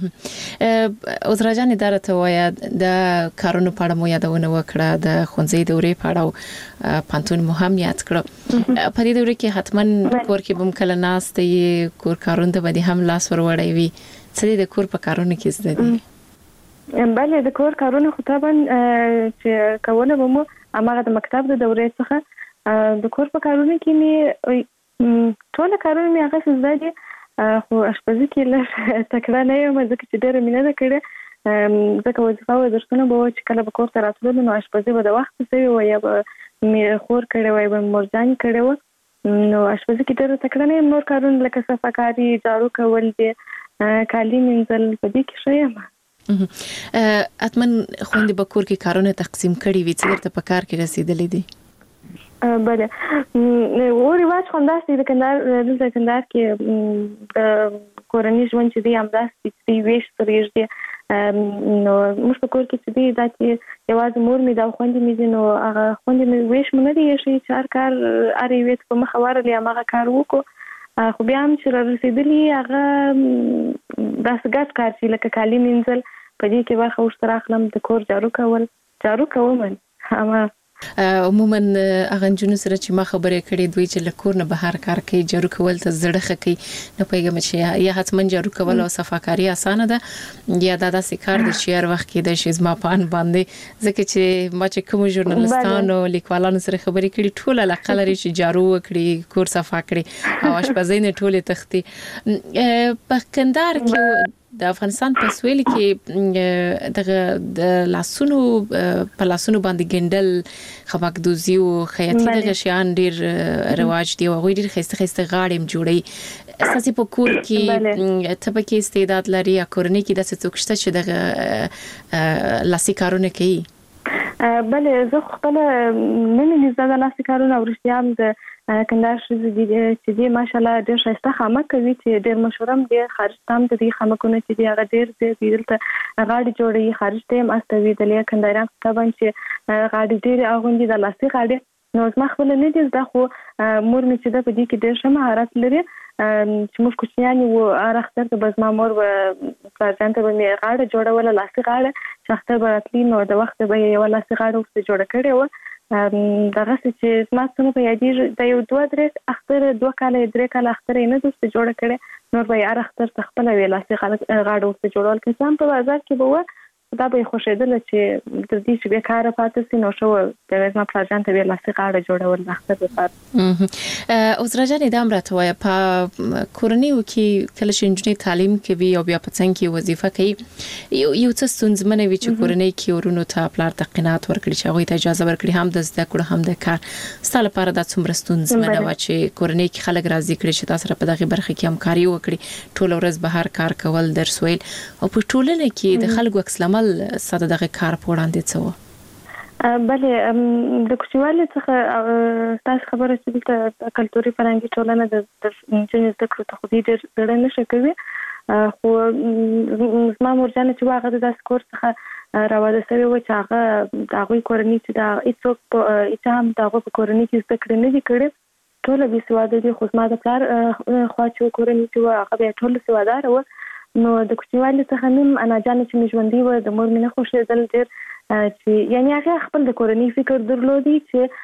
ده عذرا جان اداره ته وایا د کارونو په اړه مو یادونه وکړه د ښوونځي دورې په اړه او پانتون مو هم یاد کړو په دې دوره کې حتما کور کې بم کله ناستې کور کارونه به دې هم لاس ور وړی وي څه د کور په کارونه کې زده دي بله د کور کارونه خو طبعا چې کوله به مو هغه د مکتب د دورې څخه د کور په کارونه کې مې ټول کارونه مې هغه زده دي خو اشپزي کې لږ تکړه نه یم ځکه چې ډېره مینه ده کړې ځکه وظیفه او درسونه به چې کله به کور ته راتلل نو اشپزي به د وخت سوي و یا به مې خور کړې وای به مورجانې کړې و نو اشپزي کې ډېره تکړه نه یم نور کارونه لکه صفاکاري جارو کول دي کالی منځل په دې کې شوی اتمن خوندې به کور کې کارونه تقسیم کړي وي چې درته په کار کې رسیدلې دي بله و رواج خو همداسې د کندهار دلته کندهار کې د کورني ژوند چې دی همداسې چې ویش سره یږدي نو موږ په کور کې چې دی دا چې یوازې مور مې دا خوندې مې دي نو هغه خوندې مې ویش مو نه دی ایښی چې هر کار هر یوې ته په مخه ورغلې هماغه کار وکړو خو بیا هم چې را رسېدلي هغه داسې ګډ کار چې لکه کالي مینځل په دې کې برخه ورسره اخلم د کور جارو کول جارو کوم همه عموما هغه جنو سره چې ما خبرې کړې دوی چې لکور نه بهر کار کوي جارو کول ته زړه خکې نه پیغام چې یا حتما جارو کول او صفاکاری اسانه ده یا دا داسې کار د شهر وخت کې د شیز ما پان باندې ځکه چې ما چې کوم ژورنالستانو لیکوالانو سره خبرې کړې ټول علاقه لري چې جارو وکړي کور صفا کړي او اشپزۍ نه ټولې تختی په کندهار کې د افغانستان په سویل کې د د لاسونو په لاسونو باندې ګندل خمکدوزي او خیاطي دغه شیان ډیر رواج دی او ډیر خسته خسته غاړم جوړي اساسي په کور کې ته په کې استعداد لري یا کورنۍ کې د څه څوکشته چې دغه لاسي کارونه کوي بله زه خپل نه مې زده لاسي کارونه او رښتیا هم د کندهار چې دی ماشاءالله ډېر ښایسته خامک کوي چې ډېر مشهور هم دی خارج ته هم د دې خامکونه چې دی هغه ډېر دی دلته غاړې جوړوي خارج ته هم استوي د لیا کندهاريان طبعا چې غاړې ډېرې اغوندي د لاسي غاړې نو زما خپل نه دي زده خو مور مې چې ده په دې کې ډېر ښه مهارت لري چې موږ کوچنیان وو هر اختر ته به زما مور به پلارجان ته به مې غاړه جوړوله لاسي غاړه چې اختر به راتلي نو د وخت به یې یوه لاسي غاړه ورته جوړه کړې وه دغسې چې زما څونه په یادېږي د یو دوه درې اختر دوه کاله درې کاله اختر یې نه ده ورته جوړه کړې نور به یې هر اختر ته خپله وې لاسي غاړه ورته جوړول که څه هم په بازار کې به وه دا به خوشیدل چې د دې چې بیکاره پاتې سي نو شو د وزما پلاجان ته ویل چې غاړه جوړول نخته لپاره اوس راځي د امرته وای په کورنیو کې کله چې انجنیر تعلیم کوي او بیا په څنګه کې وظیفه کوي یو یو څه ستونزمنه وي چې کورنۍ کې ورونو ته پلار تقینات ورکړي چې هغه ته اجازه ورکړي هم د زده کړو هم د کار ستاسو لپاره د څومره ستونزمنه و چې کورنۍ کې خلک راضي کړي چې تاسو په دغه برخه کې همکاري وکړي ټول ورځ بهر کار کول درس ویل او په ټولنه کې د خلکو عکس العمل ساده دغه کار په وړاندې څه و بله د کوچوالي څخه تاسو خبره چې د کلتوري فرهنګي ټولنه د انجنیر زده کړو ته خو دې ډېر ډېر نشه کوي خو زما مورجانه چې واغه د داس کور څخه راوړل شوی و چې هغه د هغه کورنۍ چې دا هیڅوک په هیڅ هم د هغه کورنۍ کې زده کړې نه دي کړې ټول به سواده دي خو زما د پلار خو چې کورنۍ چې هغه به ټول سوادار و نو د کوچنیوالي څخه نیم انا جانه چې مژوندۍ و د مور مینه خوشیدل ډېر چې یعنی هغه خپل د کورنۍ فکر درلودي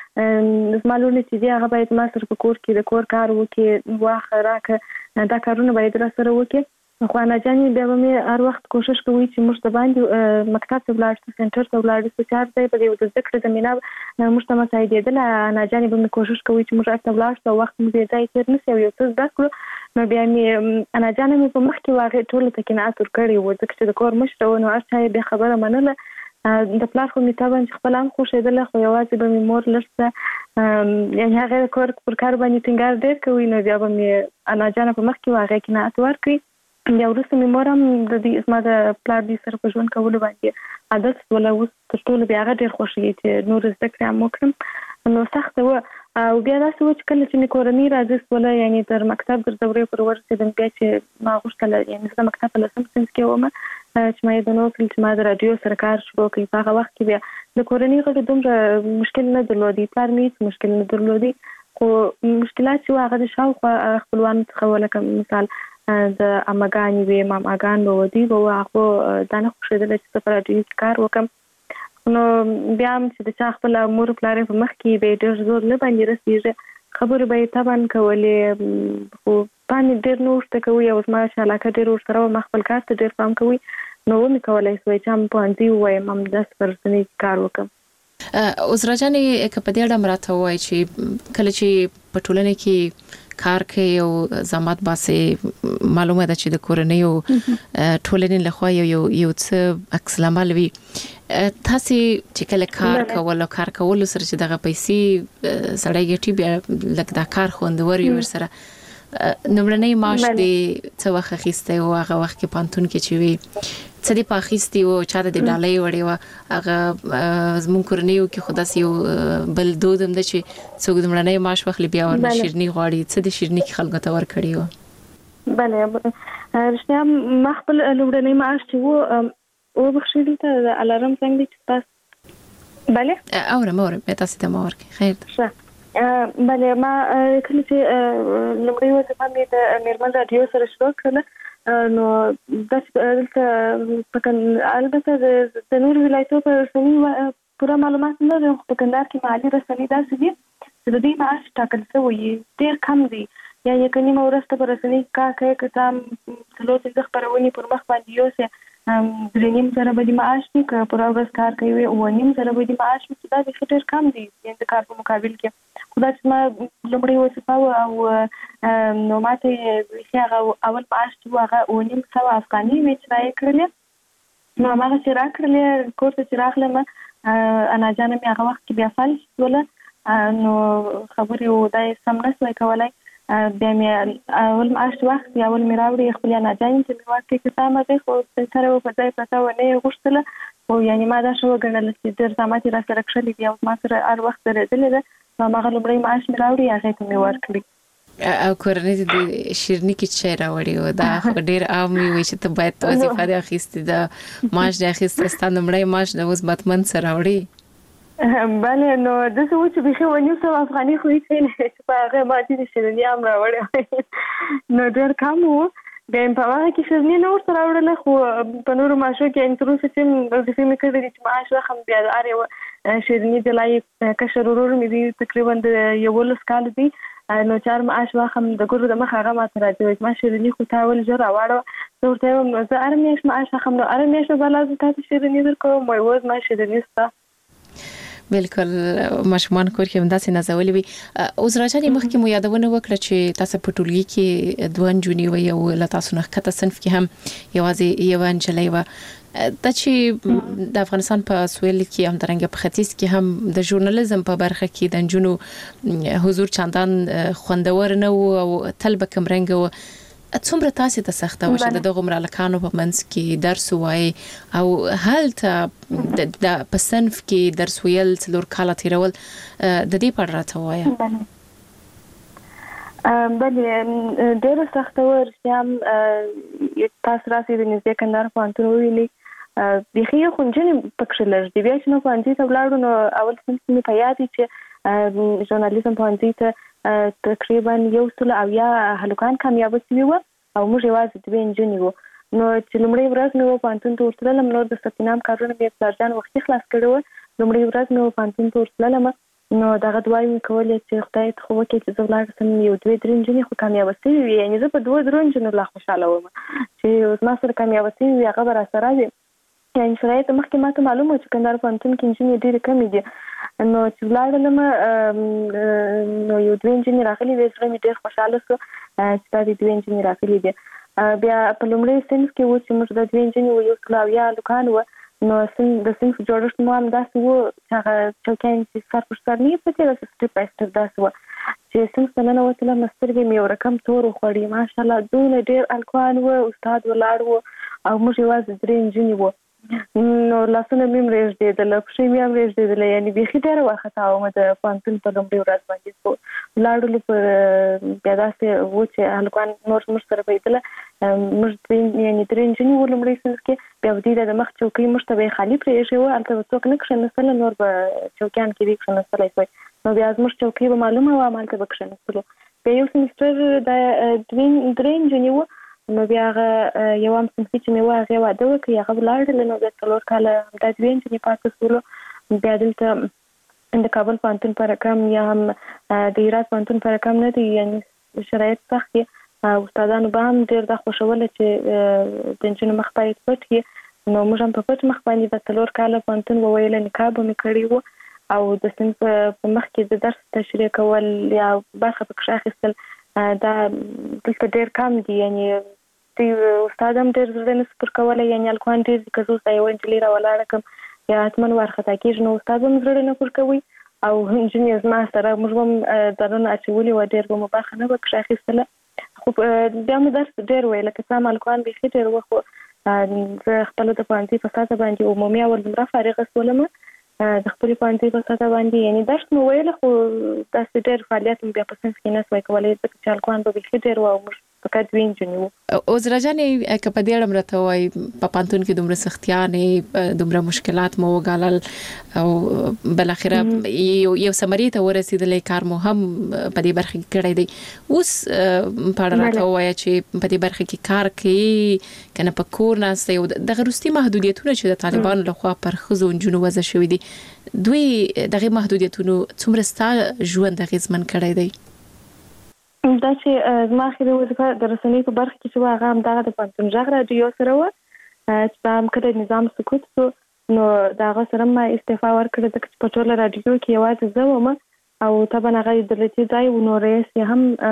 چې زمالونه چې دی هغه باید ما سره په کور کې د کور کار وکړي واخه راکه دا کارونه باید را سره وکړي خو انا جانې بیا مې هر وخت کوشش کوي چې موږ ته باندې مکتب ته ولاړ شو سنټر ته ولاړ شو چې هر ځای په دې د ذکر زمينه موږ ته مساعدېدل انا جانې به مې کوشش کوي چې موږ ته ولاړ شو وخت مې ځای تیر نشي یو څه زده کړو نو بیا مې انا جانې مې په مخ کې واغې ټول ته کې نه اتر کړی و ځکه چې د کور مشر و نو هر به خبره منله د پلار خو مې تابان چې خپل هم خوشیدل خو یوازې به مې مور لسته یعنی هغه کور پر کار باندې ټینګار ډېر کوي نو بیا به مې انا جانې په مخ کې واغې کې نه اتور کوي یا ورسته مې مورم د دې اسما د پلار دې سره په ژوند کولو باندې عادت ولا اوس ټول بیا هغه ډېر خوشي چې نور زده کړم وکړم نو سخت و او بیا تاسو چې کله چې کورنۍ راځي ولا یعنی تر مکتب د دورې پر ورسېدم بیا چې ما غوښتل یعنی د مکتب په لسم سنس کې ومه چې ما د نو چې ما د رادیو سرکار شروع کړی په هغه وخت کې بیا د کورنۍ غړي دومره مشکل نه درلودي پلار مې مشکل نه درلودي خو مشکلات چې هغه د شاوخوا خپلوان څخه ولکه مثال د اماګانی وی ماماګان وو دی وو هغه دا نه خوشیدل چې په راډیو کار وکم نو بیا چې د چا خپل مور پلار په مخ کې به ډېر زور نه باندې رسیږي خبره به تبان کولې خو باندې ډېر نو شته کوي او ما شاله کا ډېر ورسره مخ خپل کار ته ډېر پام کوي نو مې کولای سوې چې هم په انځي وای مم داس پرسنی کار وکم اوس راځنې کپه دې اړه مراته وای چې کله چې په ټولنه کې کار کوي او زحمت باسي معلومه ده چې د کورنۍ او ټولنې له خوا یو یو څه عکس العمل وي تاسو چې کله کار کول او کار کول سره چې دغه پیسې سړی ګټي بیا لکه دا کار خوندور یو سره نمړنۍ معاش دې څه وخت اخیسته او هغه وخت کې پانتون کې چې وي څه دې پاخیستي او چا د ډالۍ وړي و هغه زمون کورنیو کې خدا سيو بل دودم د چې څوک نمړنۍ معاش واخلي بیا ورنه شیرني غواړي څه د شیرني کې خلکو ته ور کړی و بله رښتیا ما خپل لومړنۍ معاش چې و او بخښل ته د الارم څنګه چې پاس بله اورم اورم تاسو ته مور کې خیر ښه بله ما کله چې لومړی وظیفه مې د میرمن رادیو سره شروع کړله نو دلته البته د نور ولایتو په رسنۍ پوره معلومات نه لرم په کندهار کې مالي رسنۍ داسې دي چې د دې معاش ټاکل شوی ډېر کم دی یا یو نیمه ورځ په رسنۍ کار کوي که تام څلور څه خبرونه پر مخ باندې یو څه درې نیم سره به د معاش کې که پر ورځ کار کوي او نیم سره به د معاش چې دا ډېر کم دی د کار په مقابل کې خدا چې ما لومړی وظیفه او نو ماته چې هغه اول معاش چې هغه او نیم سو افغاني وی چې راي کړل نو هغه چې راکړل کور ته چې راغلم انا جان مې هغه وخت کې بیا فل ولا نو خبرې و دای سم نه سوي کولای بیا مې اول معاش وخت یا اول مې راوړي خپل انا جان چې مې واکې چې سم ده خو سره په ځای پتا و نه غوښتله او یعنی ما دا شو غنل چې ډېر زمات را سره کښلې بیا ما سره هر وخت درېدل ده نو ما غلبړې معاش مې راوړي هغه ته مې ورکړي او کورنۍ د شیرنی کې چې راوړي او دا ډېر عام وي چې ته باید وظیفه د اخیستې د معاش د اخیستې ستاسو نمړې معاش د اوس باتمن سره راوړي بله نو د څه و چې به خو نیو سو افغاني خو هیڅ نه چې په هغه باندې د شیرنی هم راوړي نو ډېر کم وو د په هغه کې شیرنی نو سره راوړل خو په نورو ماشو کې انټروس چې د فلم کې د معاش رقم بیا د اړ شیرنی د لای کشر ورور مې دی تقریبا د یو ولس کال دی نو چار معاش واخم د ګورو د مخ هغه ماته راځي ما شیرنی خو تاول جوړ راوړو نو ورته وایم زه هره میاشت معاش اخلم، نو هره میاشت به لازم تاسو شیریني درکوم، وایي اوس ما شیریني سته. بالکل ماشومان کور کې هم داسې نازولې وي. اوس راځي مخکې مو یادونه وکړه چې تاسو په ټولګي کې دوه نجونې وي او له تاسو نه کته صنف کې هم یوازې یو نجلۍ و. دا چې د افغانستان په سویل کې هم درنګ په ختیځ کې هم د ژورنالیزم په برخه کې د نجونو حضور چندان خوندور نه او تل به کم رنګ و. څومره تاسو ته سخته و چې د دغه مرالکانو په منځ کې درس وای او هلته د پسنف کې درس ویل څلور کاله تیرول د دې په اړه راته وایي؟ بله ډېره سخته و. رښتیا تاسو راسئ د نږدې کندهار پوهنتون وویلي بیخي خو نجونې پکښې لږ دي. بیا چې نو پوهنځي ته ولاړو نو اول صنف مې په یاد دی چې ژورنالیزم پوهنځي ته تقریبا یو سل اویا هلکان کامیابه شوي وو او موږ یوازې دوې نجونې وو. نو چې لومړۍ ورځ مې و پوهنتون ته ورتللم، نور د ثبت نام کارونه مې پلارجان وختي خلاص کړي وو. لومړۍ ورځ مې و پوهنتون ته ورتللم نو دغه دعاوې مې کولې چې خدای ته خو وکړي چې زه ولاړه شم یو دوې درې نجونې خو کامیابه شوي وي، یعنې زه په دوه درو نجونو لا خوشحاله وم چې زما سره کامیابه شوي وي، هغه به راسره وي. یعنې شرایط مخکې ماته معلوم و چې کندهار پوهنتون کې نجونې ډېرې کمې دي. نو چې ولاړلم نو یو دوې نجونې راغلي وې، زړه مې ډېر خوشحاله شو چې دا دې دوې نجونې راغلي دي. بیا په لومړي صنف کې و چې موږ د دوې نجونې وو، یو سل اویا هلکان وو. نو د صنف جوړښت مو هم داسې و چې هغه چوکیان چې سر پر سر نه پټې داسې سټپ بای سټپ داسې وه چې صنف ته ننوتلم سترګې مې یو رقم تور وخوړې. ماشاءالله دونه ډېر هلکان وو، استاد ولاړ و او موږ یوازې درې نجونې وو. نو لاسونه مې هم رېږدېدله، پښې مې هم رېږدېدله، یعنې بیخي ډېره وارخطا وم د پوهنتون په لومړۍ ورځ باندې. ولاړولو پر بیا داسې و چې هلکان نور موږ سره پیدله، موږ یعنې درې نجونې وو لومړۍ صنف کې. بیا دوی د مخ چوکۍ موږ ته به یې خالي پرېښې وه، هلته به څوک نه کښېنستله، نور به چوکیان کې دې کښېنستلی شوی. نو بیا زموږ چوکۍ به معلومه وه، همالته به کښېنستلو. بیا یو سمستر د دوې درې نجونې وو. نو بیا هغه یوم صنفي چې مې وه هغې واده وکړي، هغه ولاړله. نو بیا څلور کاله همدا دوې نجونې پاتې شولو. بیا دلته د کابل پوهنتون په رقم یا هم د هرات پوهنتون په رقم نه دی، یعنې شرایط سخت دي. استادانو به هم ډېر دا خوښوله چې د نجونو مخ باید پټ وي. نو موږ هم په پټ مخ باندې د څلور کاله پوهنتون وویله نقاب به مې کړی و او د صنف په مخ کې د درس تشریح کول یا برخه پکښې اخیستل دا دلته ډېر کم دي. یعنې استاد هم ډېر زړه نه سپر کولی، یعنې هلکان ډېر دي که زه اوس دا یوه نجلۍ راولاړه کړم یا حتما وارخطا کېږي، نو استاد هم زړه نه پر کوي او نجونې زما سره موږ به هم درنه اچولې وه، ډېر به مو برخه نه به کښې اخیستله. خو بیا مې درس ډېر ویل، که څه هم هلکان بیخي ډېر وه، خو زه خپله د پوهنځي په سطحه باندې عمومي اول نمره فارغه شولم د خپلې پوهنځي په سطحه باندې. یعنې درس مو ویله خو داسې ډېر فعالیت مو بیا په صنف کې نه سوی کولی، ځکه چې هلکان به بیخي ډېر وه او موږ فقط دوې نجونې وو. عذرا جانې که په دې اړه راته وایي په پوهنتون کې دومره سختیانې دومره مشکلات مو وګالل او بالاخره یو یو ثمرې ته ورسېدلې، کار مو هم په دې برخه کې کړی دی. اوس په اړه راته ووایه چې په دې برخه کې کار کوي که نه په کور ناسته یو دغه وروستي محدودیتونه چې د طالبانو لخوا پر ښځو نجونو وضع شوي دي، دوی دغې محدودیتونو څومره ستا ژوند اغېزمن کړی دی؟ دا چې زما اخري وظیفه د رسنۍ په برخه کې چې وه هغه همدغه د پوهنتون غږ راډیو سره وه چې دا هم کله نظام سکوت شو نو د هغه سره ما استعفا ورکړه، ځکه چې په ټوله راډیو کې یوازې زه وم او طبعا هغه دولتي ځای و، نو رئیس یې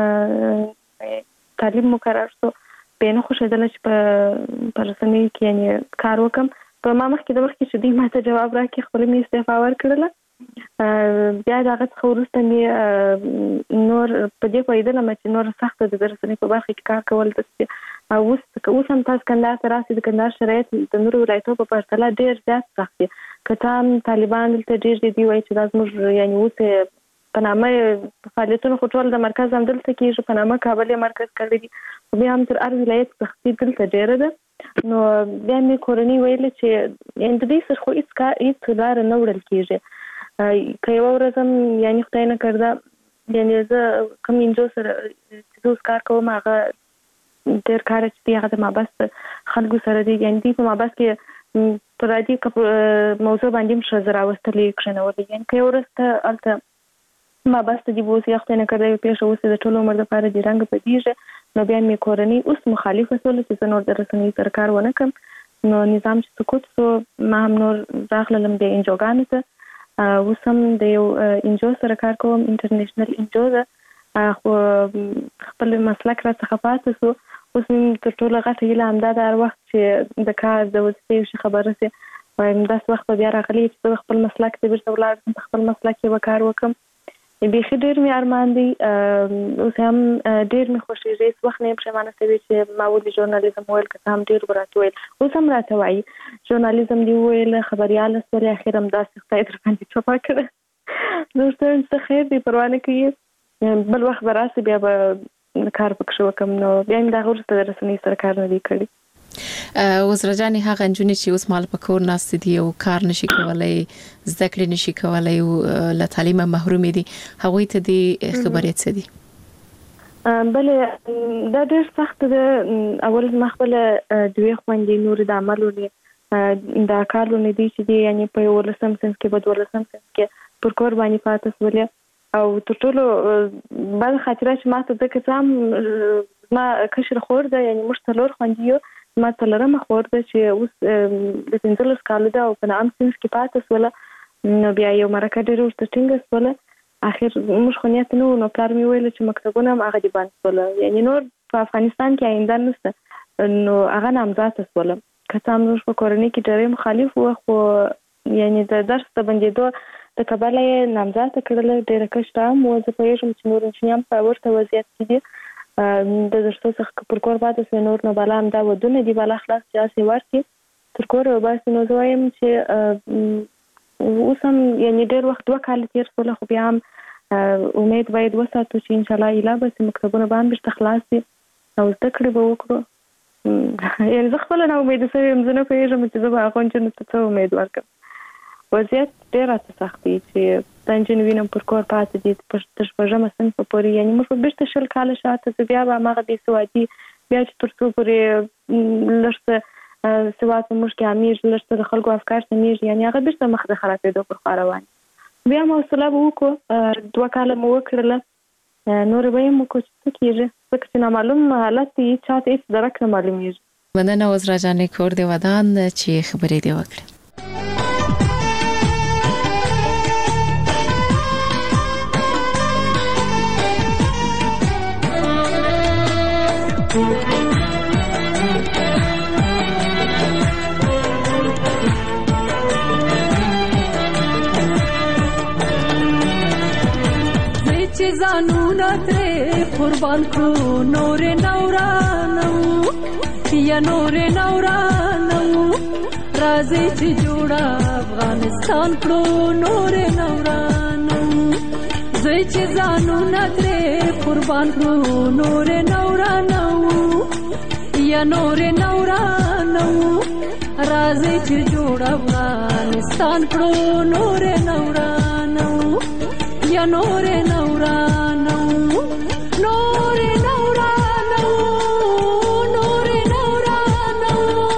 هم تعلیم مقرر شو. بیا نه خوښېدله چې په په رسنیو کې یعنې کار وکړم. په ما مخکې د وخت چې دوی ما ته جواب راکړي خپله مې استعفا ورکړله. بیا د هغه څخه وروسته مې نور په دې پوهېدلم چې نور سخته ده د رسنۍ په برخه کې کار کول. او اوس اوس هم تاسو کندهار ته راسئ، د کندهار شرایط د نورو ولایتونو په پرتله ډېر زیات سخت دي. که څه هم طالبان دلته ډېر دي، دوی وایي چې دا زموږ یعنې اوس په نامه فعالیتونه خو ټول د مرکز هم دلته کېږي، په نامه کابل یې مرکز کړی دي، خو بیا هم تر هر ولایت سختي دلته ډېره ده. نو بیا مې کورنۍ ویله چې یعنې د دې سره خو هېڅ کار هېڅ لاره نه وړل کېږي. که یوه ورځ هم یعنې خدای نه کرده یعنې زه کوم انجو سره چې زه اوس کار کوم هغه ډېر کار چې دی هغه د مابس خلکو سره دی، یعنې دوی په مابس کې په راډیو موضوع باندې هم ښځه راوستلې کښېنولې. یعنې که یوه ورځ ته هلته مابس ته دي به اوس یا خدای نه کرده یو پېښه اوسې د ټول عمر دپاره دې رنګه بدېږي نو بیا مې کورنۍ اوس مخالفه سول چې زه نور د رسنۍ سره کار ونه کړم. نو نظام چې سقوط سو ما هم نور راغلم د انجوګانو ته، اوس هم د یو انجو سره کار کوم، انټرنیشنل انجو ده، خو خپل مسلک را څخه پاتې سو. اوس مې تر ټولو غټه هیله همدا ده هر وخت چې د کار د وظیفې یو شي خبره سي وایم داسې وخت به بیا راغلی چې زه خپل مسلک ته بیرته ولاړ شم، په خپل مسلک کې به کار وکړم. بیخي ډېر مې ارمان دی، اوس هم ډېر مې خوښېږي، هېڅ وخت نه یم پښیمانه شوې چې ما ولې ژورنالیزم وویل، که څه هم ډېر به راته ویل، اوس هم راته وایي ژورنالیزم دې وویل، خبریاله شولې، اخر همداسې خدای در باندې چوپه کړه. نو ورته وایم څه خیر دی، پروا نه کوي، بل وخت به راسي بیا به کار پکښې وکړم. نو بیا مې د هغه وروسته د رسنۍ سره کار نه دی کړی. عذرا جانې هغه نجونې چې اوس مال په کور ناستې دي او کار نشي کولای، زده کړې نشي کولای او له تعلیمه محروم دي، هغوی ته د خبرې څه دي؟ بلې دا ډېر سخت ده. اول ما خپل دوی خوندې نور د عملونه دا کارونه دي چې دي، یعنی په یولسم صنف کې په دولسم صنف کې پر کور باندې پاتې شولې، او تر ټولو بل خاطره چې ما ته ځکه چې هم ما کشر خور ده، یعنی موږ څلور خوندې یو، ما څلورمه خور ده چې اوس د پنځلس کالو ده او په نهم صنف کې پاتې شوله. نو بیا یو مرکه ډېره ورته ټینګه شوله، اخر موږ خو نیت نه و. نو پلار مې ویل چې مکتبونه هم هغه دې بند شوله، یعنی نور په افغانستان کې آینده نشته، نو هغه نامزاده شوله. که څه هم موږ په کورنۍ کې ډېر مخالف وو، خو یعنی د درس د بندېدو د کبله یې نامزاده کړله. ډېره کشته هم وه، زه پوهېږم چې نور نجونې هم په ورته وضعیت کې دي، د درسو څخه پر کور پاتې شوې، نور نو بالا همدا ودونه دي، بالا خلاص چې هسې ورکړي تر کوره وباسي. نو زه وایم چې اوس هم یعنې ډېر وخت دوه کاله تېر شوله، خو بیا هم امید باید وساتو چې انشاءالله ایله به سي مکتبونه به هم بېرته خلاص شي او زده کړې به وکړو. یعنې زه خپله نا امیده شوې یم، زه نه پوهېږم چې زه به هغو نجونو ته څه امید ورکړم. وضعیت ډېر راته سخت دی چې دا نجونې وینم پر کور پاتې دي تر شپږمه صنفه پورې، یعنې موږ به بېرته شل کاله شاته ځو، بیا به هماغه بېسوادي، بیا چې تر څو پورې لږ څه سواد په موږ کې عامېږي، لږ څه د خلکو افکار سمېږي، یعنې هغه بېرته مخ د خرابېدو پر خوا روان. بیا هم حوصله به وکړو، دوه کاله مو وکړله، نورې به یې هم وکړو چې څه کېږي، ځکه چې نامعلوم حالت دی، چا ته هېڅ درک نه معلومېږي. مننه عذرا جانې کور دې ودان چې خبرې دې وکړې. ځانونه ترې قربان کړو، نور نورانو یا نور نورانو، راځي چې جوړه افغانستان کړو، نور نورانو. زه چې ځانونه ترې قربان کړو، نور نورانو یا نور نورانو، راځي چې جوړه افغانستان کړو، نور نورانو یا نور نورانو، نور نورانو، نور نورانو.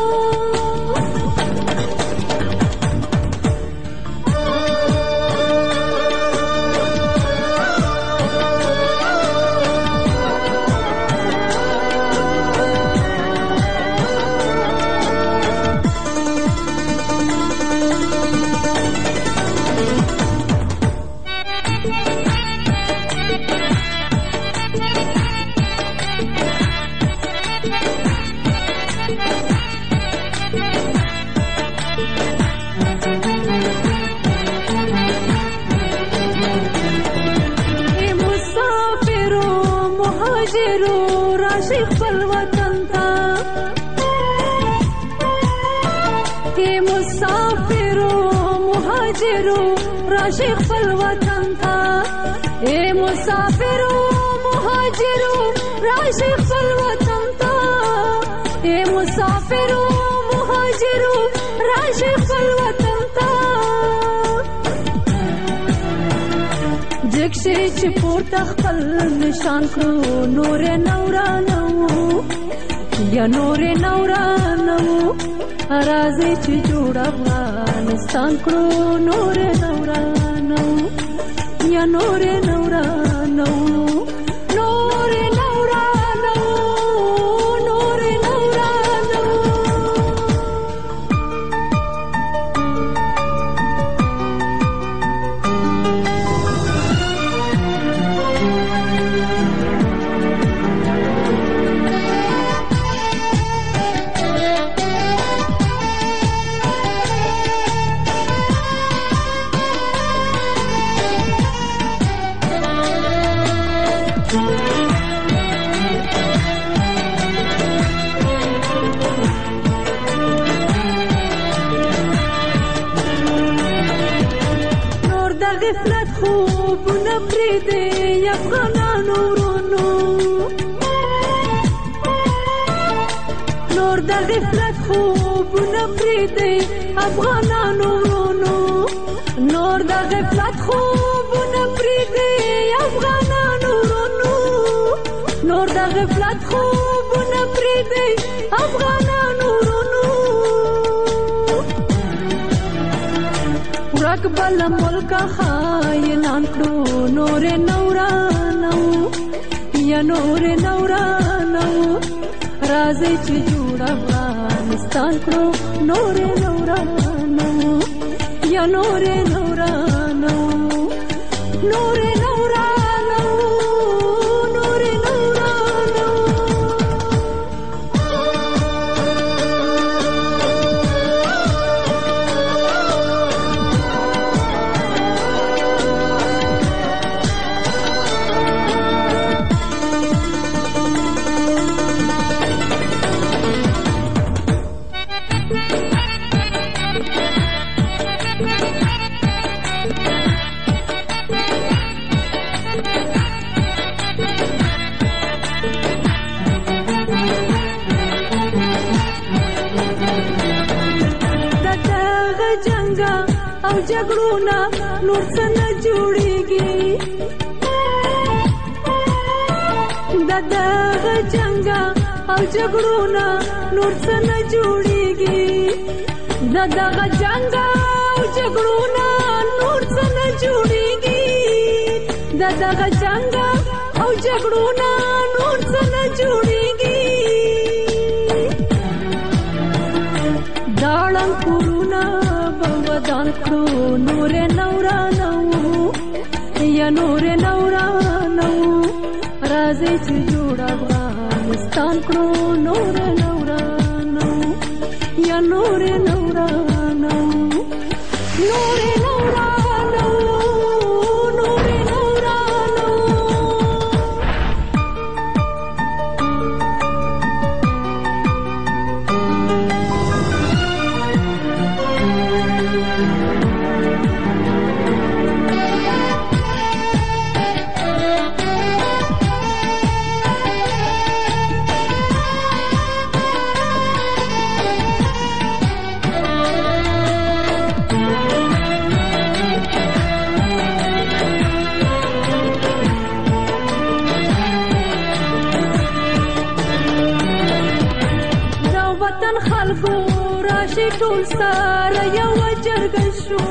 راشي خپل وطن ته، اے مسافرو مهاجرو راشي خپل وطن ته، اے مسافرو مهاجرو راشي خپل وطن ته. جګ شي چې پورته خپل نشان کړو، نور نورانو یا نور نورانو، راځي چې جوړ افغانستان کړو، نور نورانو یا نور نورانو، نور نورانو. غفلت خوبونه پریږدئ افغانانو ورونو، نور د غفلت خوبونه پریږدئ افغانانو ورونو، نور د غفلت خوبونه پریږدئ افغانانو ورونو. ورک بل ملک خاینان کړو نور نورانو، یا نور نورانو، راځي چې جوړ افغانستان کړو نور نورانو، یا نور نورانو، نور نورانو، نور نورانو. او جګړونه نور څه نه جوړیږي، د دغه جنګه او جګړونه نور څه نه جوړیږي، د دغه جنګه او جګړونه نور څه نه جوړیږي، د دغه جنګه او جګړونه نور څه نه جوړیږي. داړم کورونه ودان کړو نور نورانو، یا نور نورانو، راځي چې جوړ افغانستان کړو نور نورانو، یا نور نورانو، نور نورانو، نور نورانو. خلکو راشي ټول سره یو جرګه شو،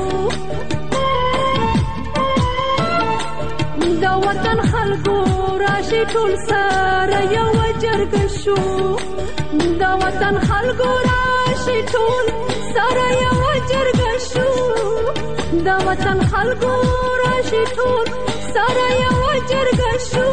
د وطن خلکو راشي ټول سره یو جرګه شو، د وطن خلکو راشي ټول سره یو جرګه شو، د وطن خلکو راشي ټول سره یو جرګه شو.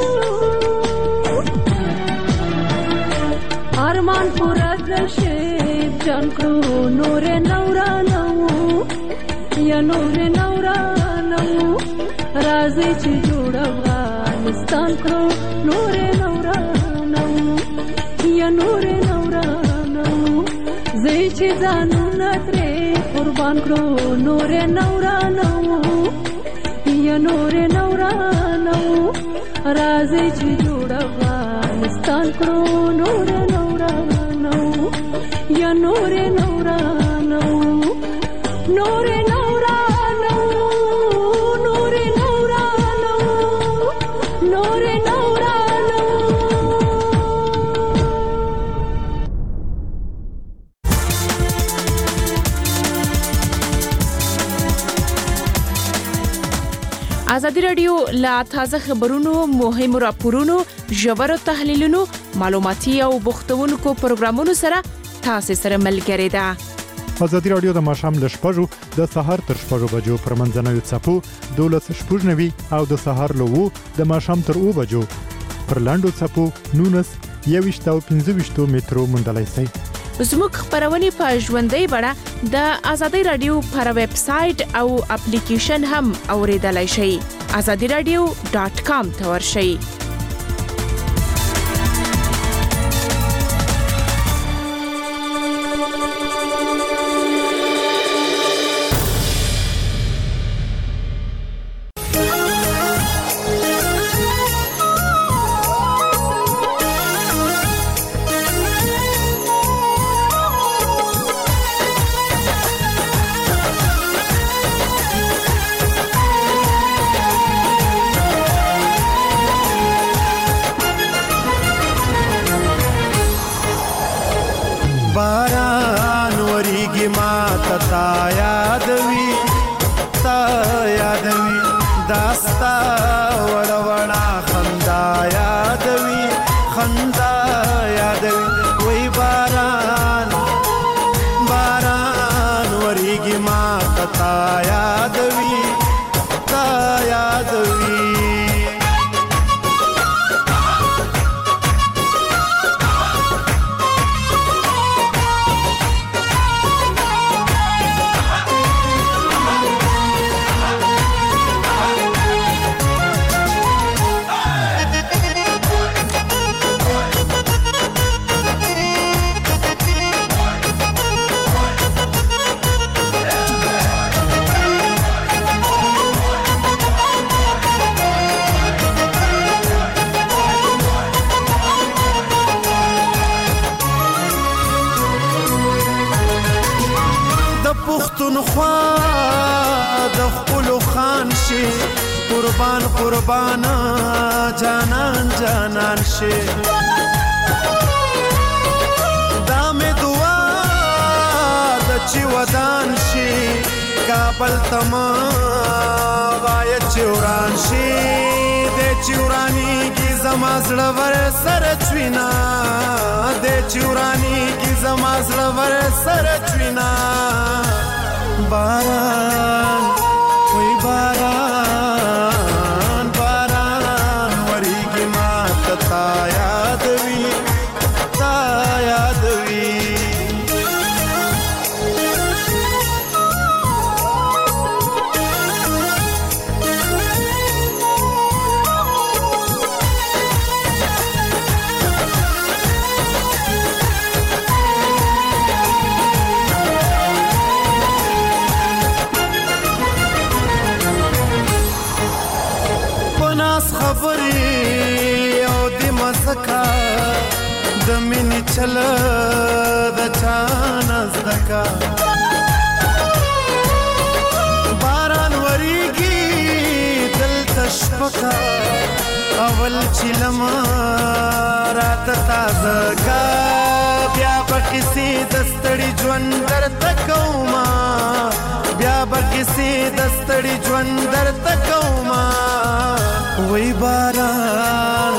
ارمان پورا کړشیب جان کړو نور نورانو، یا نور نورانو، راځي چې جوړ افغانستان کړو نور نورانو، یا نور نورانو، زه چې ځانونه ترې قربان کړو نور نورانو، یا نور نورانو، راځي چې جوړ افغانستان کړو نور نورانو، یا نور نورانو، نور نورانو، نور نورانو، نور نورانو. ازادي رادیو لا تازه خبرونو، مهمو راپورونو، ژورو تحلیلونو، معلوماتي او بوختونکو پروګرامونو سره تاسو سره ملګری ده. ازادي رادیو د ماښام ل شپږو د سهار تر شپږو بجو پر منځنوي څپو دولس شپږنوي او د سهار له وو د ماښام تر اوو بجو پر لاندو څپو نونس یويشت او پنځه ویشت مترو موندلای شئ. زموږ خبرونه په ژوندۍ بڼه د ازادي رادیو پر ویب سټ او اپلیکیشن هم اوریدلای شئ. azadi radio dot com ته ورشئ. تا یادوي تا یادوي داستا وړ وړا خندا یادوي خندا یادوي وای باران باران وريږي ما تا یادوي تا یادوي پښتونخوا د خپل خان شي قربان قربان جانان جانان شي دا مې دعا د چې ودان شي کابل تما غایت چوران شي د چورانی کی زما زړه ور سره چوینا د چورانی کی زما زړه ور سره چوینا باران وای باران باران وريږي ما تا یادوي تا یادوي خبري او د مزکا د مینې چل د چان زدکا باران وريږي دل تشپکا اول چلم رات تازه کا بیا بکسی دستړي ژوند درته کوما بیا بکسی دستړي ژوند درته کوما وای باران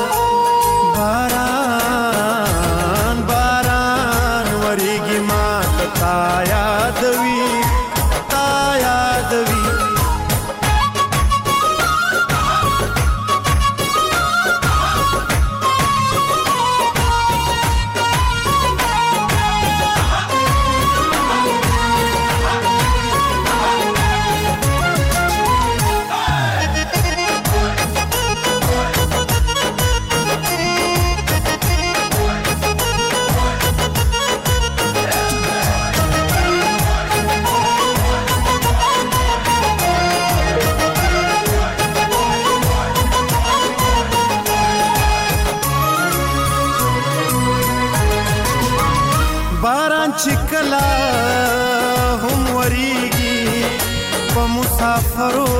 باران باران وريږي ما تا یادوي تا یادوي چکلا هم وريږي په مسافرو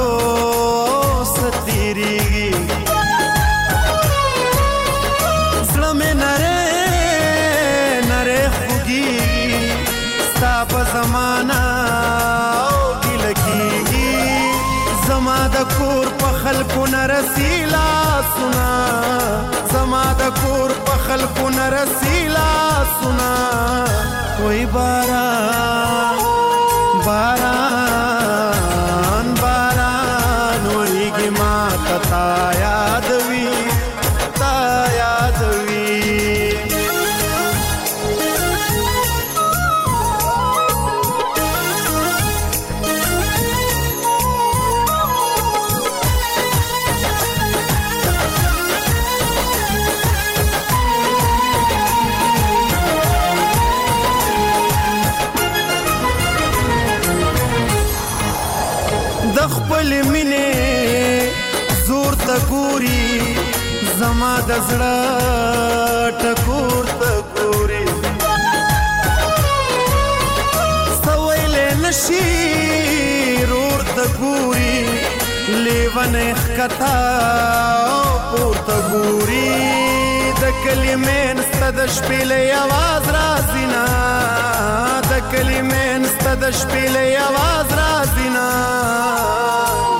ستيريږي زړه مې نره نره خوږيږي ستا په زمانه او ګیله کېږي زما د کور په خلکو نه رسي لاسونه زما د کور په خلکو نه رسي لاسونه وای باران باران باران وريږي ما تا یادوي تا یادوي خپل مینه زور ته ګوري زما د زړه ټکور ته ګوري سویل نشي رور ته ګوري لیوان خطا پور ته ګوري د د کلمین ستد شپېلې आवाज رازینا د کلمین ستد شپېلې आवाज رازینا